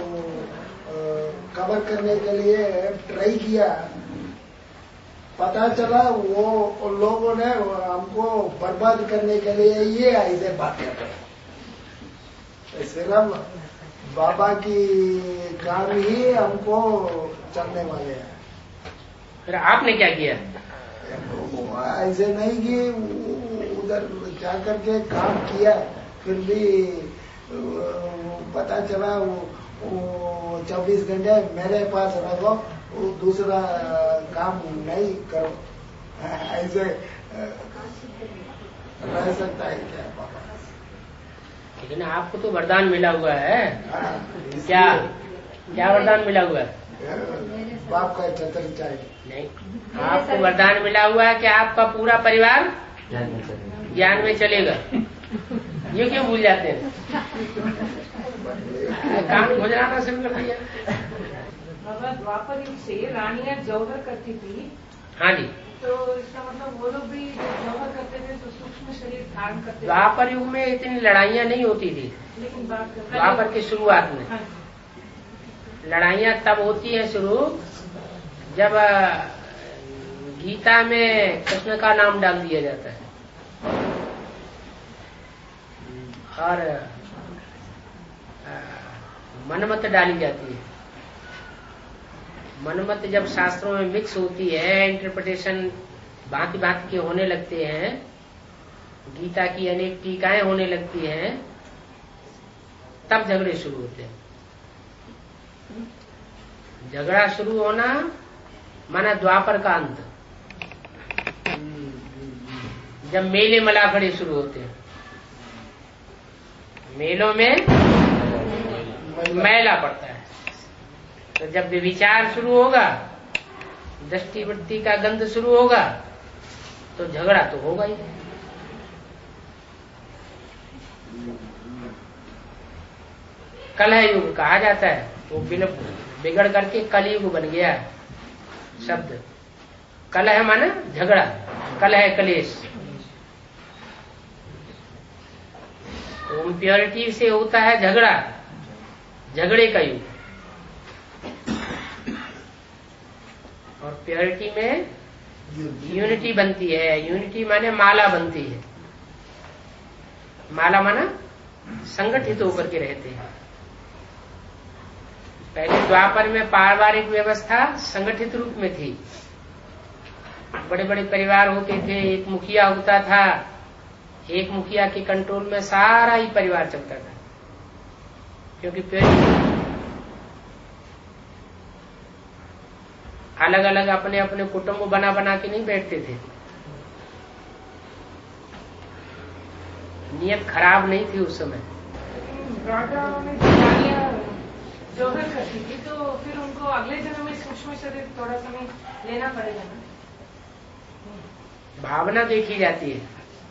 कवर करने के लिए ट्राई किया, पता चला वो लोगों ने हमको बर्बाद करने के लिए ये ऐसे बातें करें। सिर्फ बाबा की काम ही हमको चलने वाले हैं। फिर आपने क्या किया? ऐसे नहीं कि उधर जा करके काम किया, फिर भी पता चला वो 24 घंटे मेरे पास रहो, वो दूसरा काम नहीं करो, ऐसे रह सकता है क्या बाबा? लेकिन आपको तो वरदान मिला हुआ है। क्या क्या वरदान मिला हुआ है? बाप का छत्र चाहिए। नहीं, आपको वरदान मिला हुआ है कि आपका पूरा परिवार ज्ञान में चलेगा। ये क्यों भूल जाते हैं? काम गुजराना शुरू कर दिया। बाबा द्वापर युग से रानियां जौहर करती थी। हाँ जी। तो इसका मतलब वो लोग भी जौहर करते थे तो सूक्ष्म शरीर धारण करते थे। द्वापर युग में इतनी लड़ाइयाँ नहीं होती थी, लेकिन द्वापर की शुरुआत में। हाँ। लड़ाइयाँ तब होती हैं शुरू जब गीता में कृष्ण का नाम डाल दिया जाता है और मनमत डाली जाती है। मनमत जब शास्त्रों में मिक्स होती है, इंटरप्रिटेशन भांति भांति के होने लगते हैं, गीता की अनेक टीकाएं होने लगती हैं, तब झगड़े शुरू होते हैं। झगड़ा शुरू होना माना द्वापर का अंत, जब मेले मलाखड़े शुरू होते हैं। मेलों में मैला पड़ता है, तो जब विचार शुरू होगा, दृष्टि वृत्ति का गंध शुरू होगा, तो झगड़ा तो होगा ही। कलह युग कहा जाता है, वो बिगड़ करके कलयुग बन गया शब्द। कलह माना झगड़ा, कलह कलेश। इम्प्योरिटी से होता है झगड़ा, झगड़े का युग। और प्योरिटी में यूनिटी बनती है। यूनिटी माने माला बनती है। माला माना संगठित होकर के रहते हैं। पहले द्वापर में पारिवारिक व्यवस्था संगठित रूप में थी। बड़े बड़े परिवार होते थे, एक मुखिया होता था, एक मुखिया के कंट्रोल में सारा ही परिवार चलता था, क्योंकि अलग अलग अपने अपने कुटुंब बना बना के नहीं बैठते थे। नियत खराब नहीं थी उस समय। जोहर करती थी, तो फिर उनको अगले जन्म में सूक्ष्म शरीर थोड़ा समय लेना पड़ेगा ना। भावना देखी जाती है।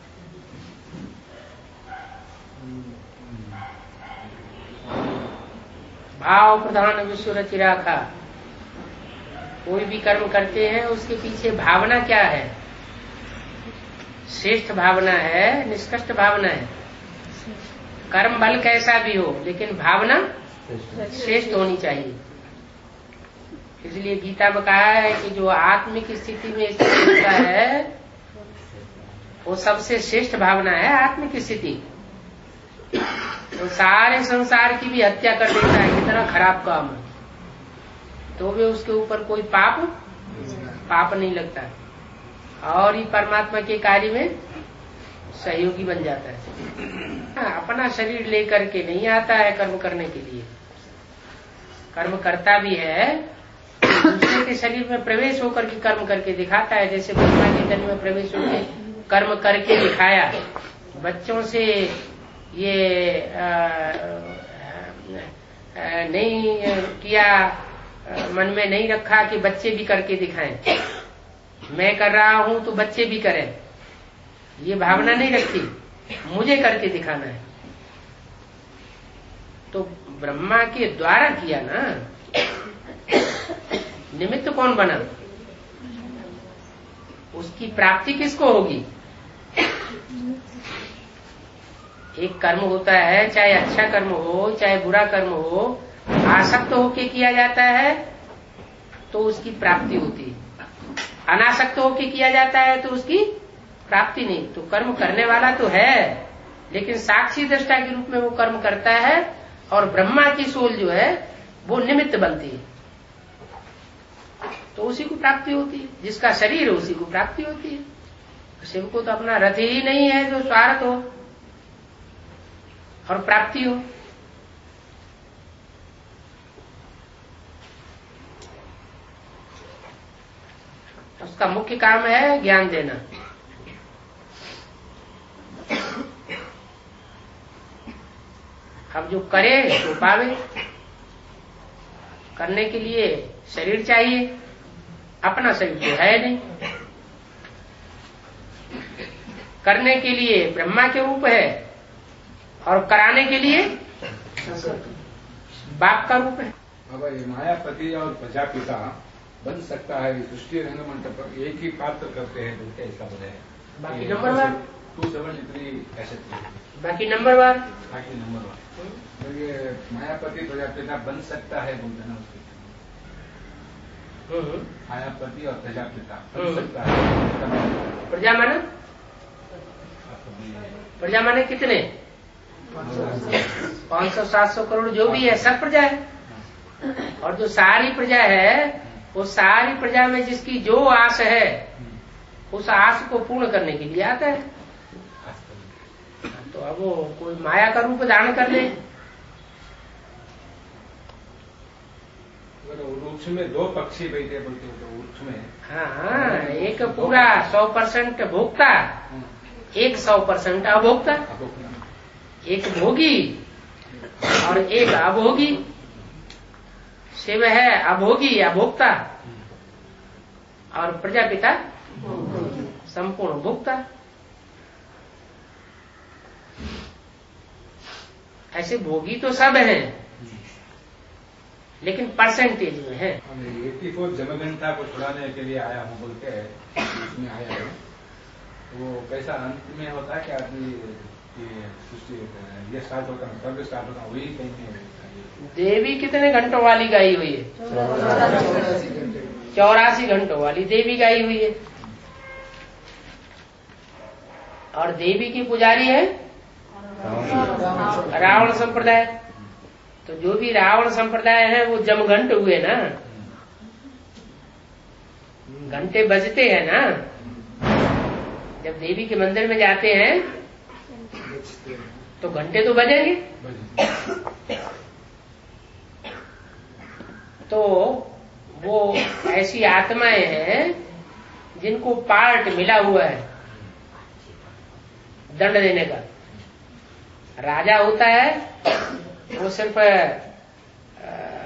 भाव प्रधान विश्व रचि राखा। कोई भी कर्म करते हैं उसके पीछे भावना क्या है? श्रेष्ठ भावना है, निष्कृष्ट भावना है। कर्म बल कैसा भी हो, लेकिन भावना श्रेष्ठ होनी चाहिए। इसलिए गीता में कहा है कि जो आत्मिक स्थिति में स्थित होता है वो सबसे श्रेष्ठ भावना है आत्मिक स्थिति। तो सारे संसार की भी हत्या कर देता है, इतना खराब काम है, तो भी उसके ऊपर कोई पाप नहीं लगता, और ये परमात्मा के कार्य में सहयोगी बन जाता है। अपना शरीर लेकर के नहीं आता है कर्म करने के लिए, कर्म करता भी है, दूसरे के शरीर में प्रवेश होकर के कर्म करके दिखाता है। जैसे ब्रह्मा के जन्म में प्रवेश होकर कर्म करके दिखाया, बच्चों से ये नहीं किया, मन में नहीं रखा कि बच्चे भी करके दिखाएं, मैं कर रहा हूं तो बच्चे भी करें, ये भावना नहीं रखी, मुझे करके दिखाना है। तो ब्रह्मा के द्वारा किया ना, निमित्त कौन बना? उसकी प्राप्ति किसको होगी? एक कर्म होता है, चाहे अच्छा कर्म हो चाहे बुरा कर्म हो, आसक्त होके किया जाता है तो उसकी प्राप्ति होती है, अनासक्त होके किया जाता है तो उसकी प्राप्ति नहीं। तो कर्म करने वाला तो है, लेकिन साक्षी दृष्टा के रूप में वो कर्म करता है, और ब्रह्मा की सोल जो है वो निमित्त बनती है, तो उसी को प्राप्ति होती है। जिसका शरीर है उसी को प्राप्ति होती है। शिव को तो अपना रथ ही नहीं है जो स्वार्थ हो और प्राप्ति हो। उसका मुख्य काम है ज्ञान देना। अब जो करे तो पावे। करने के लिए शरीर चाहिए, अपना शरीर तो है नहीं। करने के लिए ब्रह्मा के रूप है और कराने के लिए बाप का रूप है। अब ये मायापति और प्रजापिता बन सकता है सृष्टि रंगमंच पर, एक ही पात्र करते हैं, बोलते ऐसा बोले। बाकी नंबर वन 273 ऐसे। बाकी नंबर वन तो ये मायापति प्रजापिता बन सकता है बोलते ना उसके। मायापति और प्रजापिता बन सकता है। प्रजा माने? प्रजा माने कितने? 500-700 करोड़ जो भी है, सब प्रजा है। और जो सारी प्रजा है, वो सारी प्रजा में जिसकी जो आस है, उस आस को पूर्ण करने के लिए आता है। तो अब वो कोई माया का रूप धारण कर ले। वृक्ष में 2 पक्षी बैठे बोलते हैं, तो वृक्ष में हाँ, एक पूरा 100% भोक्ता, एक 100% अभोक्ता, एक भोगी और एक अभोगी। शिव है अभोगी अभोक्ता, और प्रजापिता संपूर्ण भोक्ता। ऐसे भोगी तो सब हैं, लेकिन परसेंटेज में है। 84 जमघंटा को छुड़ाने के लिए आया हूँ बोल के उसमें आया है। वो कैसा अंत में होता है कि आदमी ये स्टार्ट होता है, स्वर्ग स्टार्ट होता है, वही कहीं। देवी कितने घंटों वाली गाई हुई है? 84 घंटों वाली देवी गाई हुई है। और देवी की पुजारी है रावण संप्रदाय। तो जो भी रावण संप्रदाय है वो जमघंट हुए ना, घंटे बजते हैं ना। जब देवी के मंदिर में जाते हैं तो घंटे तो बजेंगे। तो वो ऐसी आत्माएं हैं जिनको पार्ट मिला हुआ है दंड देने का। राजा होता है वो सिर्फ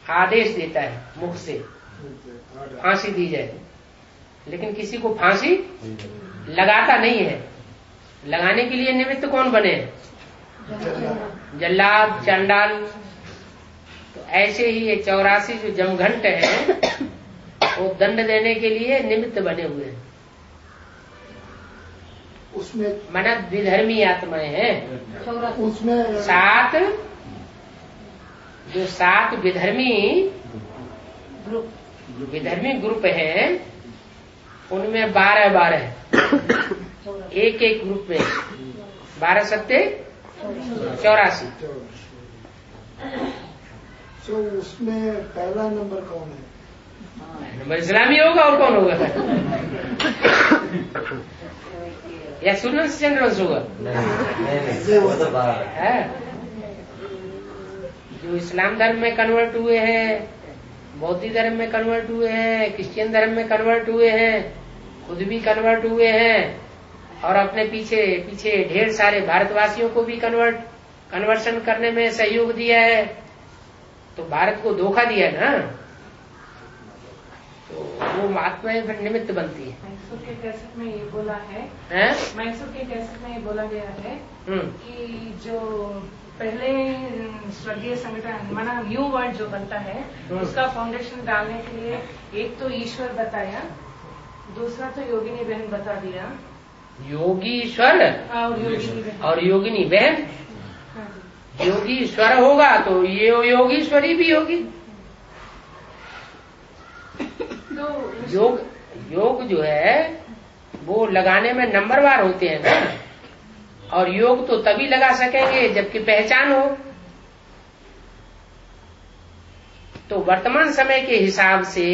आदेश देता है मुख से फांसी दी जाए, लेकिन किसी को फांसी लगाता नहीं है। लगाने के लिए निमित्त कौन बने हैं? जल्लाद, चांडाल। तो ऐसे ही ये 84 जो जमघंट है वो दंड देने के लिए निमित्त बने हुए हैं। उसमें माना विधर्मी आत्माएं हैं। उसमें 7 विधर्मी ग्रुप हैं, उनमें 12 एक ग्रुप में 12 सत्ते 84। तो उसमें पहला नंबर कौन है? नंबर इस्लामी होगा और कौन होगा? या सूर्यवंश चंद्रवंश होगा? जो इस्लाम धर्म में कन्वर्ट हुए हैं, बौद्ध धर्म में कन्वर्ट हुए हैं, क्रिश्चियन धर्म में कन्वर्ट हुए हैं, खुद भी कन्वर्ट हुए हैं और अपने पीछे ढेर सारे भारतवासियों को भी कन्वर्शन करने में सहयोग दिया है, तो भारत को धोखा दिया ना, तो वो आत्माएं फिर निमित्त बनती है। मैसूर के कैसेट में ये बोला है, मैसूर के कैसेट में ये बोला गया है कि जो पहले स्वर्गीय संगठन माना न्यू वर्ल्ड जो बनता है उसका फाउंडेशन डालने के लिए एक तो ईश्वर बताया, दूसरा तो योगिनी बहन बता दिया। योगीश्वर और योगिनी बहन। योगीश्वर होगा तो ये योगीश्वरी भी होगी। तो योग जो है वो लगाने में नंबरवार होते हैं ना, और योग तो तभी लगा सकेंगे जबकि पहचान हो। तो वर्तमान समय के हिसाब से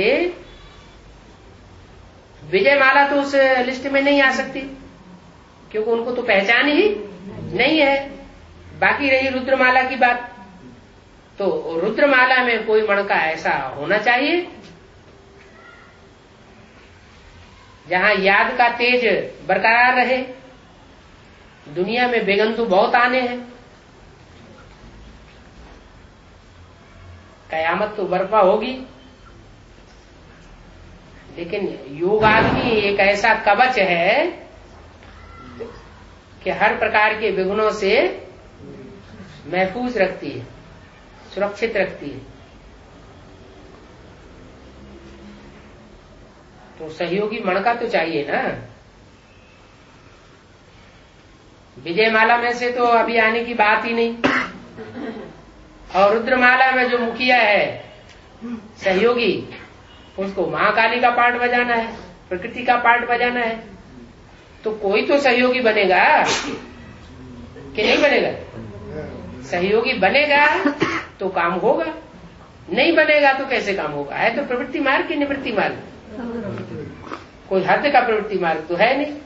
विजयमाला तो उस लिस्ट में नहीं आ सकती, क्योंकि उनको तो पहचान ही नहीं है। बाकी रही रुद्रमाला की बात, तो रुद्रमाला में कोई मणका ऐसा होना चाहिए जहां याद का तेज बरकरार रहे। दुनिया में बेगंतु बहुत आने हैं, कयामत तो बर्पा होगी, लेकिन योग आदमी एक ऐसा कवच है कि हर प्रकार के विघ्नों से महफूज रखती है, सुरक्षित रखती है। तो सहयोगी मणका तो चाहिए ना। विजयमाला में से तो अभी आने की बात ही नहीं, और रुद्रमाला में जो मुखिया है सहयोगी, उसको महाकाली का पार्ट बजाना है, प्रकृति का पार्ट बजाना है, तो कोई तो सहयोगी बनेगा कि नहीं बनेगा? सहयोगी बनेगा तो काम होगा, नहीं बनेगा तो कैसे काम होगा? है तो प्रवृत्ति मार्ग की निवृत्ति मार्ग, कोई हद का प्रवृत्ति मार्ग तो है नहीं।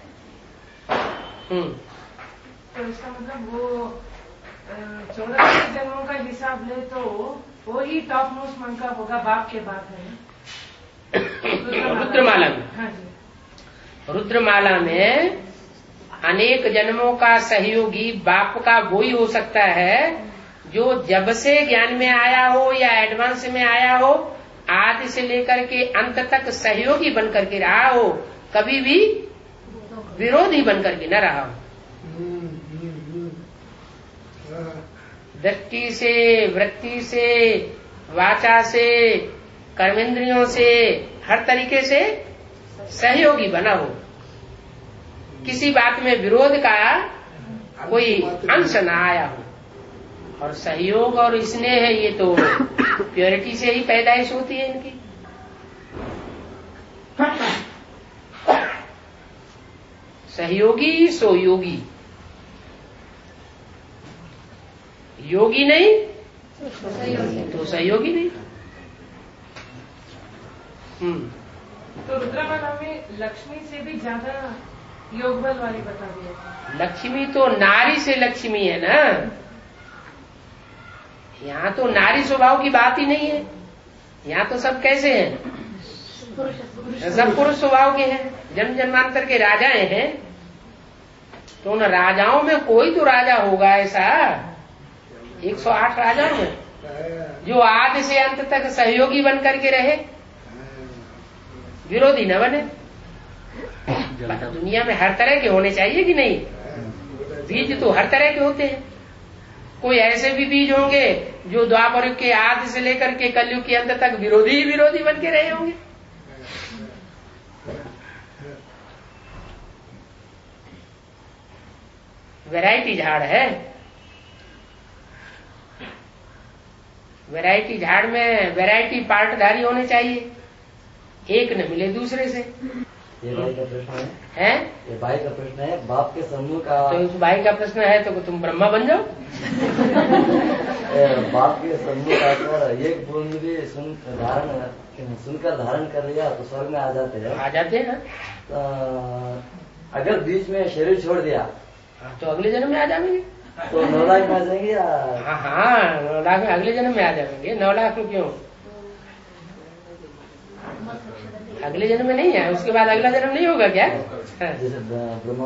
तो इसका मतलब वो 84 जन्मों का हिसाब ले तो वो ही टॉप मोस्ट मणका होगा, बाप के बाप है रुद्रमाला में। हाँ जी, रुद्रमाला में अनेक जन्मों का सहयोगी बाप का वो ही हो सकता है जो जब से ज्ञान में आया हो या एडवांस में आया हो, आदि से लेकर के अंत तक सहयोगी बनकर के रहा हो, कभी भी विरोधी बनकर के न रहा हो। दृष्टि से, वृत्ति से, वाचा से, कर्मेंद्रियों से, हर तरीके से सहयोगी बना हो, किसी बात में विरोध का कोई अंश न आया हो। और सहयोग और स्नेह है, ये तो प्योरिटी से ही पैदाइश होती है इनकी। सहयोगी सो योगी, योगी नहीं तो सहयोगी नहीं। तो रुद्रमाला में लक्ष्मी से भी ज्यादा योग बल वाली बता दिया। लक्ष्मी तो नारी से लक्ष्मी है ना, यहाँ तो नारी स्वभाव की बात ही नहीं है। यहाँ तो सब कैसे हैं? सब पुरुष स्वभाव के हैं, जन्म जन्मांतर के राजाएं हैं। तो उन राजाओं में कोई तो राजा होगा ऐसा, 108 राजाओं में जो आदि से अंत तक सहयोगी बन करके रहे, विरोधी न बने। दुनिया में हर तरह के होने चाहिए कि नहीं? बीज तो हर तरह के होते हैं। कोई ऐसे भी बीज होंगे जो द्वापर युग के आदि से लेकर के कलयुग के अंत तक विरोधी ही विरोधी बन के रहे होंगे। वैरायटी झाड़ है। वैरायटी झाड़ में वैरायटी पार्टधारी होने चाहिए, एक न मिले दूसरे से। ये भाई का प्रश्न है? ये भाई का प्रश्न है, बाप के समूह का। तो उस भाई का प्रश्न है तो तुम ब्रह्मा बन जाओ। बाप के समूह का अगर एक बूंद भी सुनकर धारण कर लिया तो स्वर्ग में आ जाते हैं। आ जाते हैं। अगर बीच में शरीर छोड़ दिया तो अगले जन्म में आ जाएंगे। तो 9 लाख में आ जाएंगे या? हाँ 9 लाख में अगले जन्म में आ जाएंगे। 9 लाख में क्यों? अगले जन्म में नहीं है, उसके बाद अगला जन्म नहीं होगा क्या? जैसे ब्रह्मा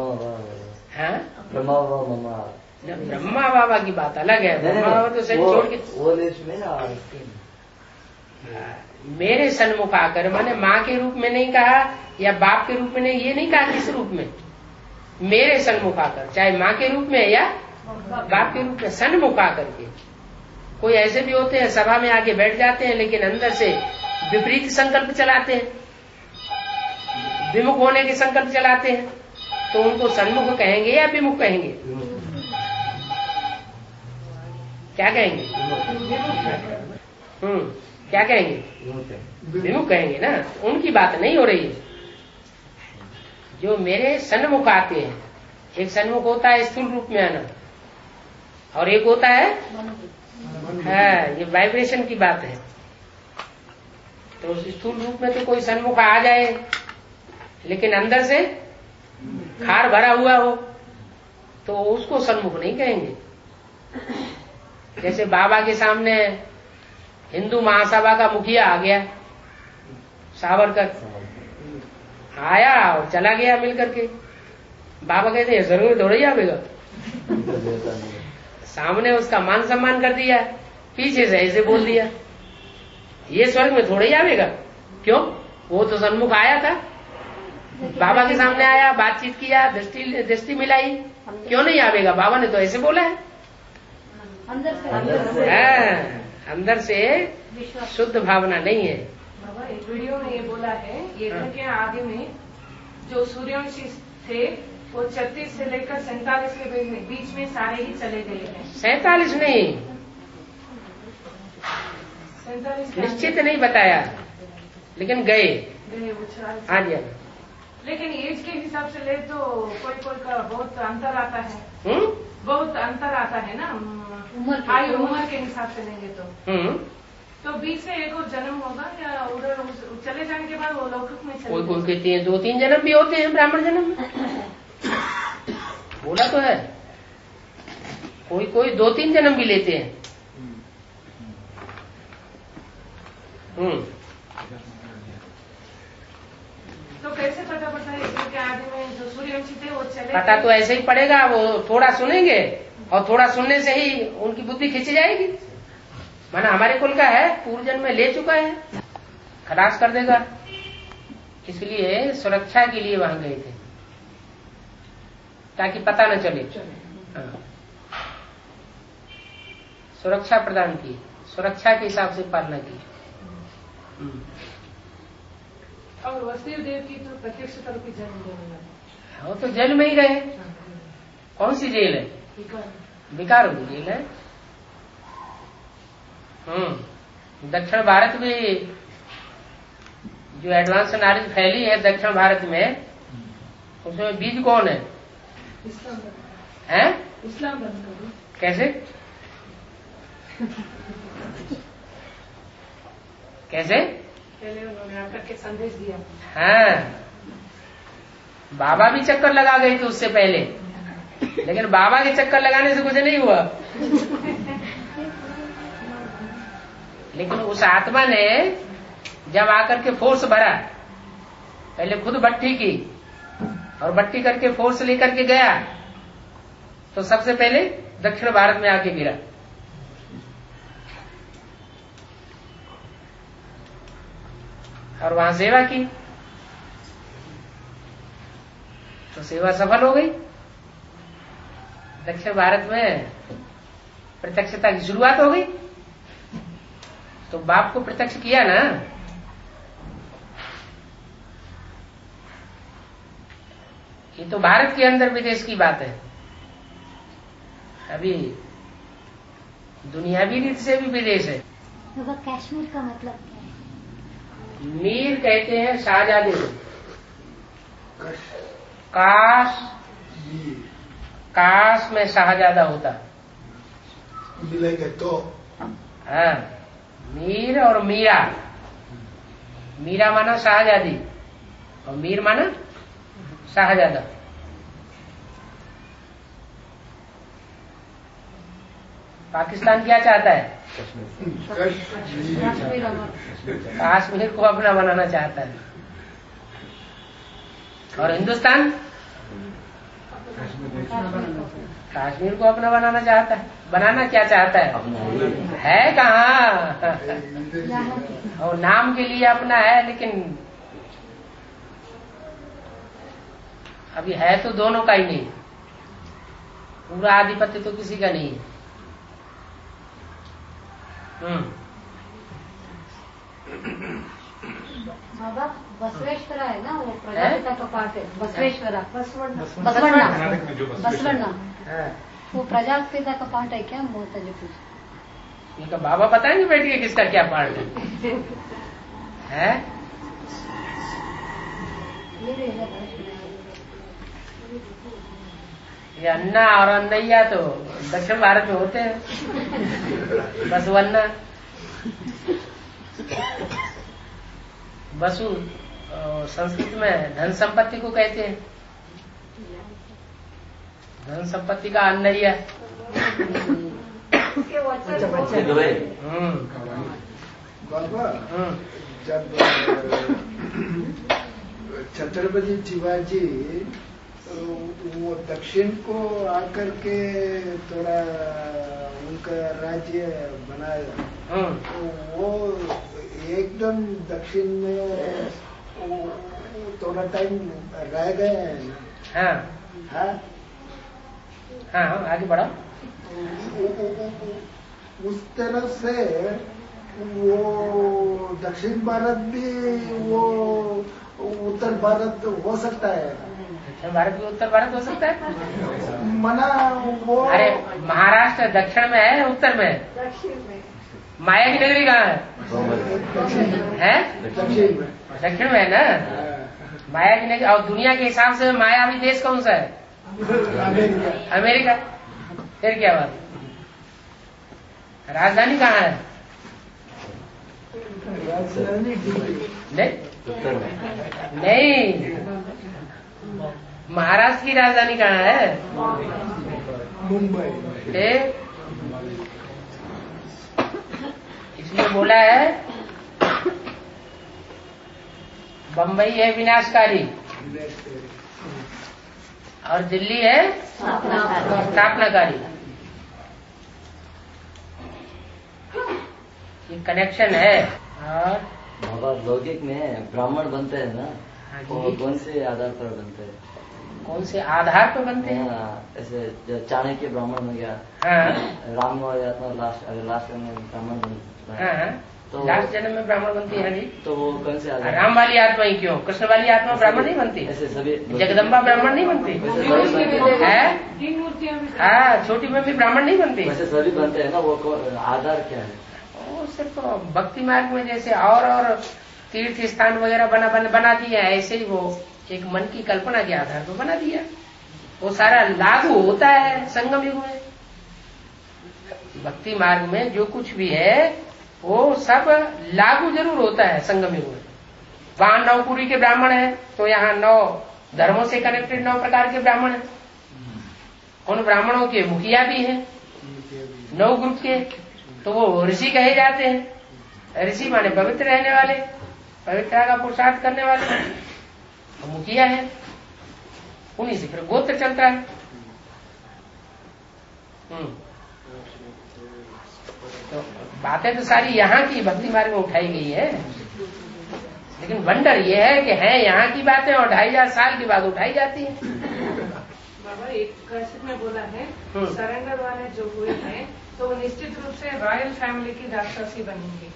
बाबा की बात अलग है। ब्रह्मा बाबा तो सही छोड़ के वो देश में मेरे सन्मुख आकर, माने माँ के रूप में नहीं कहा या बाप के रूप में नहीं, ये नहीं कहा किस रूप में, मेरे सन्मुख आकर, चाहे माँ के रूप में या बाप के रूप में, सन्मुख आकर के। कोई ऐसे भी होते हैं सभा में आके बैठ जाते हैं लेकिन अंदर से विपरीत संकल्प चलाते हैं, विमुख होने के संकल्प चलाते हैं, तो उनको सन्मुख कहेंगे या विमुख कहेंगे? क्या कहेंगे? क्या कहेंगे? विमुख कहेंगे ना। उनकी बात नहीं हो रही है। जो मेरे सन्मुख आते हैं, एक सन्मुख होता है स्थूल रूप में आना और एक होता है ये वाइब्रेशन की बात है। तो उस स्थूल रूप में तो कोई सन्मुख आ जाए लेकिन अंदर से खार भरा हुआ हो तो उसको सन्मुख नहीं कहेंगे। जैसे बाबा के सामने हिंदू महासभा का मुखिया आ गया, सावरकर आया और चला गया मिल करके। बाबा कहते हैं जरूर थोड़ा ही आवेगा। सामने उसका मान सम्मान कर दिया, पीछे से ऐसे बोल दिया, ये स्वर्ग में थोड़ा ही आवेगा। क्यों? वो तो सन्मुख आया था, बाबा के सामने आया, बातचीत किया, दृष्टि मिलाई, क्यों नहीं आवेगा? बाबा ने तो ऐसे बोला है। अंदर से शुद्ध भावना नहीं है। बाबा एक वीडियो में ये बोला है, ये के आगे में जो सूर्यवंशी थे वो 36 से लेकर 47 के बीच में सारे ही चले गए हैं। 47 नहीं, 47 निश्चित नहीं बताया, लेकिन गए। हाँ जी। लेकिन एज के हिसाब से ले तो कोई का बहुत अंतर आता है। बहुत अंतर आता है ना, उम्र के हिसाब से लेंगे तो बीच में एक और जन्म होगा या उधर चले जाने के बाद वो लौकिक में चले? कोई कहते हैं 2-3 जन्म भी होते हैं ब्राह्मण जन्म में। बोला तो है, कोई 2-3 जन्म भी लेते हैं। तो कैसे पता पड़ता है कि आदमी में जो सूर्यवंशी थे वो चले? पता तो ऐसे ही पड़ेगा, वो थोड़ा सुनेंगे और थोड़ा सुनने से ही उनकी बुद्धि खिंच जाएगी। माना हमारे कुल का है, पूर्व जन्म में ले चुका है, खलास कर देगा। इसलिए सुरक्षा के लिए वहां गए थे ताकि पता न चले। सुरक्षा प्रदान की, सुरक्षा के हिसाब से पालना की। और वसुदेव देव की तो प्रत्यक्ष तरफ की जेल, वो तो जेल में ही रहे। कौन सी जेल है? विकार जेल है। दक्षिण भारत में जो एडवांस नॉलेज फैली है दक्षिण भारत में, उसमें बीज कौन है? इस्लाम कैसे कैसे? पहले उन्होंने आकर के संदेश दिया। हाँ, बाबा भी चक्कर लगा गए थे उससे पहले, लेकिन बाबा के चक्कर लगाने से कुछ नहीं हुआ। लेकिन उस आत्मा ने जब आकर के फोर्स भरा, पहले खुद भट्टी की और भट्टी करके फोर्स लेकर के गया, तो सबसे पहले दक्षिण भारत में आके गिरा। और वहां सेवा की तो सेवा सफल हो गई। दक्षिण भारत में प्रत्यक्षता की शुरुआत हो गई। तो बाप को प्रत्यक्ष किया ना। ये तो भारत के अंदर विदेश की बात है। अभी दुनियावी रीति से भी विदेश है। तो कश्मीर का मतलब क्या है? मीर कहते हैं शाहजादे को। काश में शाहजादा होता मिलेंगे तो। हाँ, मीर और मीरा। मीरा माना शाहजादी और मीर माना शाहजादा। पाकिस्तान क्या चाहता है? कश्मीर को अपना बनाना चाहता है। और हिंदुस्तान कश्मीर को अपना बनाना चाहता है। बनाना क्या चाहता है कहाँ? और नाम के लिए अपना है, लेकिन अभी है तो दोनों का ही नहीं। पूरा आधिपत्य तो किसी का नहीं है। बाबा बसवेश्वरा है ना, वो प्रजापिता का पाठ है। बसवेश्वरा, बसवन्ना वो प्रजापिता का पाठ है क्या? मोहता जी पूछ। ये तो बाबा बताएंगे बेटी के किसका क्या पाठ है? ये अन्ना और अन्नैया तो दक्षिण भारत में होते हैं। बसवन्ना, बसु संस्कृत में धन संपत्ति को कहते हैं। धन संपत्ति का अन्नैया। बाबा जब छत्रपति शिवाजी वो दक्षिण को आकर के थोड़ा उनका राज्य बनाया, वो एकदम दक्षिण में थोड़ा टाइम रह गए हैं। हाँ हाँ हाँ, आगे बढ़ो। उस तरफ से वो दक्षिण भारत भी वो उत्तर भारत हो सकता है। दक्षिण भारत भी उत्तर भारत हो सकता है। मना वो, अरे महाराष्ट्र दक्षिण में है उत्तर में है? दक्षिण में। माया की नगरी कहाँ है? दक्षिण में है ना। माया की नगरी। और दुनिया के हिसाब से मायावी देश कौन सा है? अमेरिका। फिर क्या बात? राजधानी कहाँ है? नहीं, महाराष्ट्र की राजधानी कहाँ है? मुंबई। इसलिए बोला है बम्बई है विनाशकारी और दिल्ली है स्थापनाकारी। ये कनेक्शन है। और बाबा लौकिक में ब्राह्मण बनते हैं ना, वो कौन से आधार पर बनते हैं? कौन से आधार पर बनते हैं? ऐसे चाणक्य ब्राह्मण हो गया। हाँ। राम हो गया तो लास्ट में ब्राह्मण बनता है। हाँ। तो लास्ट जन्म में ब्राह्मण बनती है जी। तो वो कौन से आधार? राम वाली आत्मा ही क्यों? कृष्ण वाली आत्मा ब्राह्मण नहीं बनती? ऐसे सभी जगदम्बा ब्राह्मण नहीं बनती है? हाँ, छोटी मम्मी ब्राह्मण नहीं बनती। वैसे सभी बनते हैं ना, वो आधार क्या है? वो सिर्फ भक्ति मार्ग में जैसे और तीर्थ स्थान वगैरह बना दिया है, ऐसे ही वो एक मन की कल्पना के आधार पर बना दिया। वो सारा लागू होता है संगम युग में। भक्ति मार्ग में जो कुछ भी है वो सब लागू जरूर होता है संगम युग में। वहां 9 कुरी के ब्राह्मण है तो यहाँ 9 धर्मों से कनेक्टेड 9 प्रकार के ब्राह्मण हैं। उन ब्राह्मणों के मुखिया भी हैं 9 ग्रुप के, तो वो ऋषि कहे जाते हैं। ऋषि माने पवित्र रहने वाले, पवित्रता का पुरुषार्थ करने वाले। मुखिया है, उन्हीं से फिर गोत्र चलता है। तो बातें तो सारी यहाँ की भक्ति मार्ग में उठाई गई है। लेकिन वंडर ये है कि है यहाँ की बातें और 2500 साल के बाद उठाई जाती है। बाबा एक कैसेट में बोला है सरेंडर वाले जो हुए हैं तो निश्चित रूप से रॉयल फैमिली की दासदासी बनेंगे।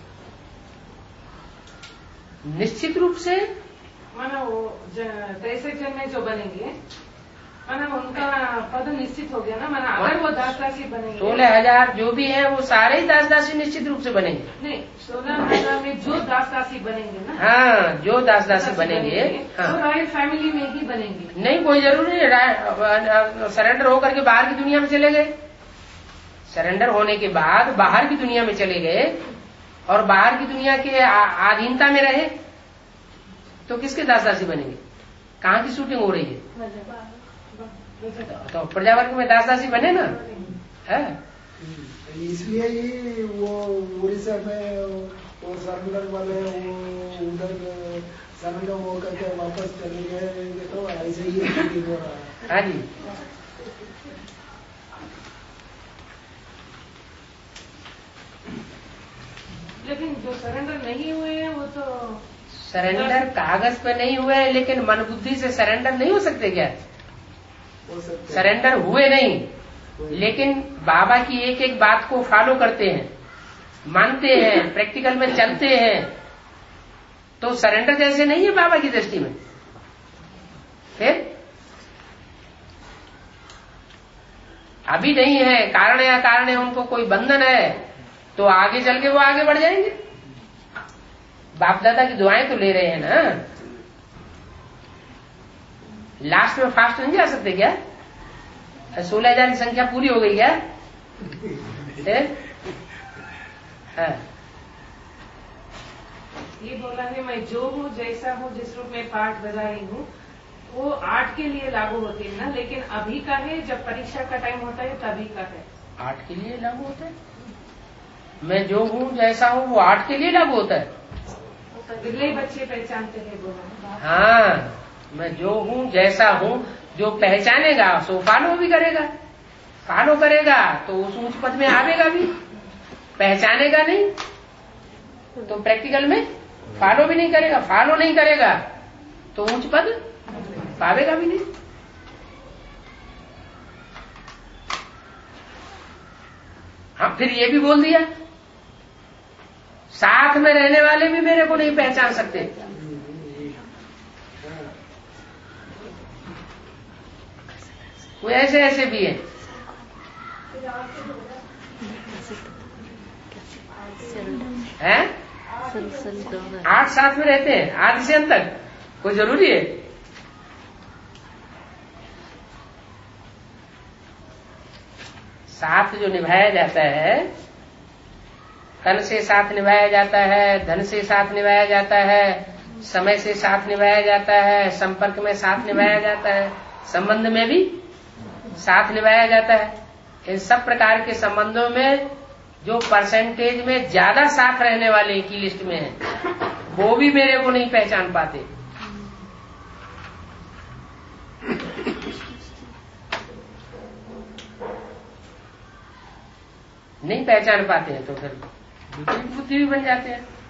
निश्चित रूप से माना वो 63 जन में जो बनेंगे माना उनका पद निश्चित हो गया ना। माना अगर वो दासदासी बनेंगे 16,000 जो भी है वो सारे ही दासदासी निश्चित रूप से बनेंगे। नहीं 16,000 में जो दासदासी बनेंगे ना। हाँ जो दासदासी बनेंगे हाँ। तो रॉयल फैमिली में ही बनेंगे। नहीं कोई जरूरी नहीं। सरेंडर होकर के बाहर की दुनिया में चले गए, सरेंडर होने के बाद बाहर की दुनिया में चले गए और बाहर की दुनिया के अधीनता में रहे तो किसके दासदासी बनेंगे? कहाँ की शूटिंग हो रही है? तो प्रजावर्ग में दासदासी बने ना है। इसलिए ही वो उड़ीसा में वो सरेंडर वाले वो उधर सरेंडर होकर के वापस चले गए तो ऐसे ही हो रहा है। हाँ जी लेकिन जो सरेंडर नहीं हुए हैं वो तो सरेंडर कागज पे नहीं हुए लेकिन मन बुद्धि से सरेंडर नहीं हो सकते क्या? सरेंडर हुए नहीं लेकिन बाबा की एक एक बात को फॉलो करते हैं, मानते हैं, प्रैक्टिकल में चलते हैं तो सरेंडर जैसे नहीं है बाबा की दृष्टि में। फिर अभी नहीं है, कारण या कारण है, उनको कोई बंधन है तो आगे चल के वो आगे बढ़ जाएंगे। बाप दादा की दुआएं तो ले रहे हैं ना। लास्ट में फास्ट नहीं जा सकते क्या? 16,000 की संख्या पूरी हो गई क्या? हाँ। ये बोला है मैं जो हूँ जैसा हूँ जिस रूप में पाठ बजा रही हूँ वो आर्ट के लिए लागू होती है ना, लेकिन अभी का है जब परीक्षा का टाइम होता है तभी का है। आर्ट के लिए लागू होता है? मैं जो हूँ जैसा हूँ वो आर्ट के लिए लागू होता है? बिल्ले बच्चे पहचानते हैं बोला। हाँ मैं जो हूँ जैसा हूँ जो पहचानेगा सो फॉलो भी करेगा, फॉलो करेगा तो उस ऊंच पद में आवेगा भी, पहचानेगा नहीं तो प्रैक्टिकल में फॉलो भी नहीं करेगा, फॉलो नहीं करेगा तो ऊंच पद पावेगा भी नहीं। हाँ फिर ये भी बोल दिया साथ में रहने वाले भी मेरे को नहीं पहचान सकते। कोई ऐसे ऐसे भी है। हैं? 8 साथ में रहते हैं आदि से अंत तक, कोई जरूरी है? साथ जो निभाया जाता है, तन से साथ निभाया जाता है, धन से साथ निभाया जाता है, समय से साथ निभाया जाता है, संपर्क में साथ निभाया जाता है, संबंध में भी साथ निभाया जाता है। इन सब प्रकार के संबंधों में जो परसेंटेज में ज्यादा साथ रहने वाले की लिस्ट में है वो भी मेरे को नहीं पहचान पाते। नहीं पहचान पाते हैं तो फिर बुद्धि भी बन जाते हैं।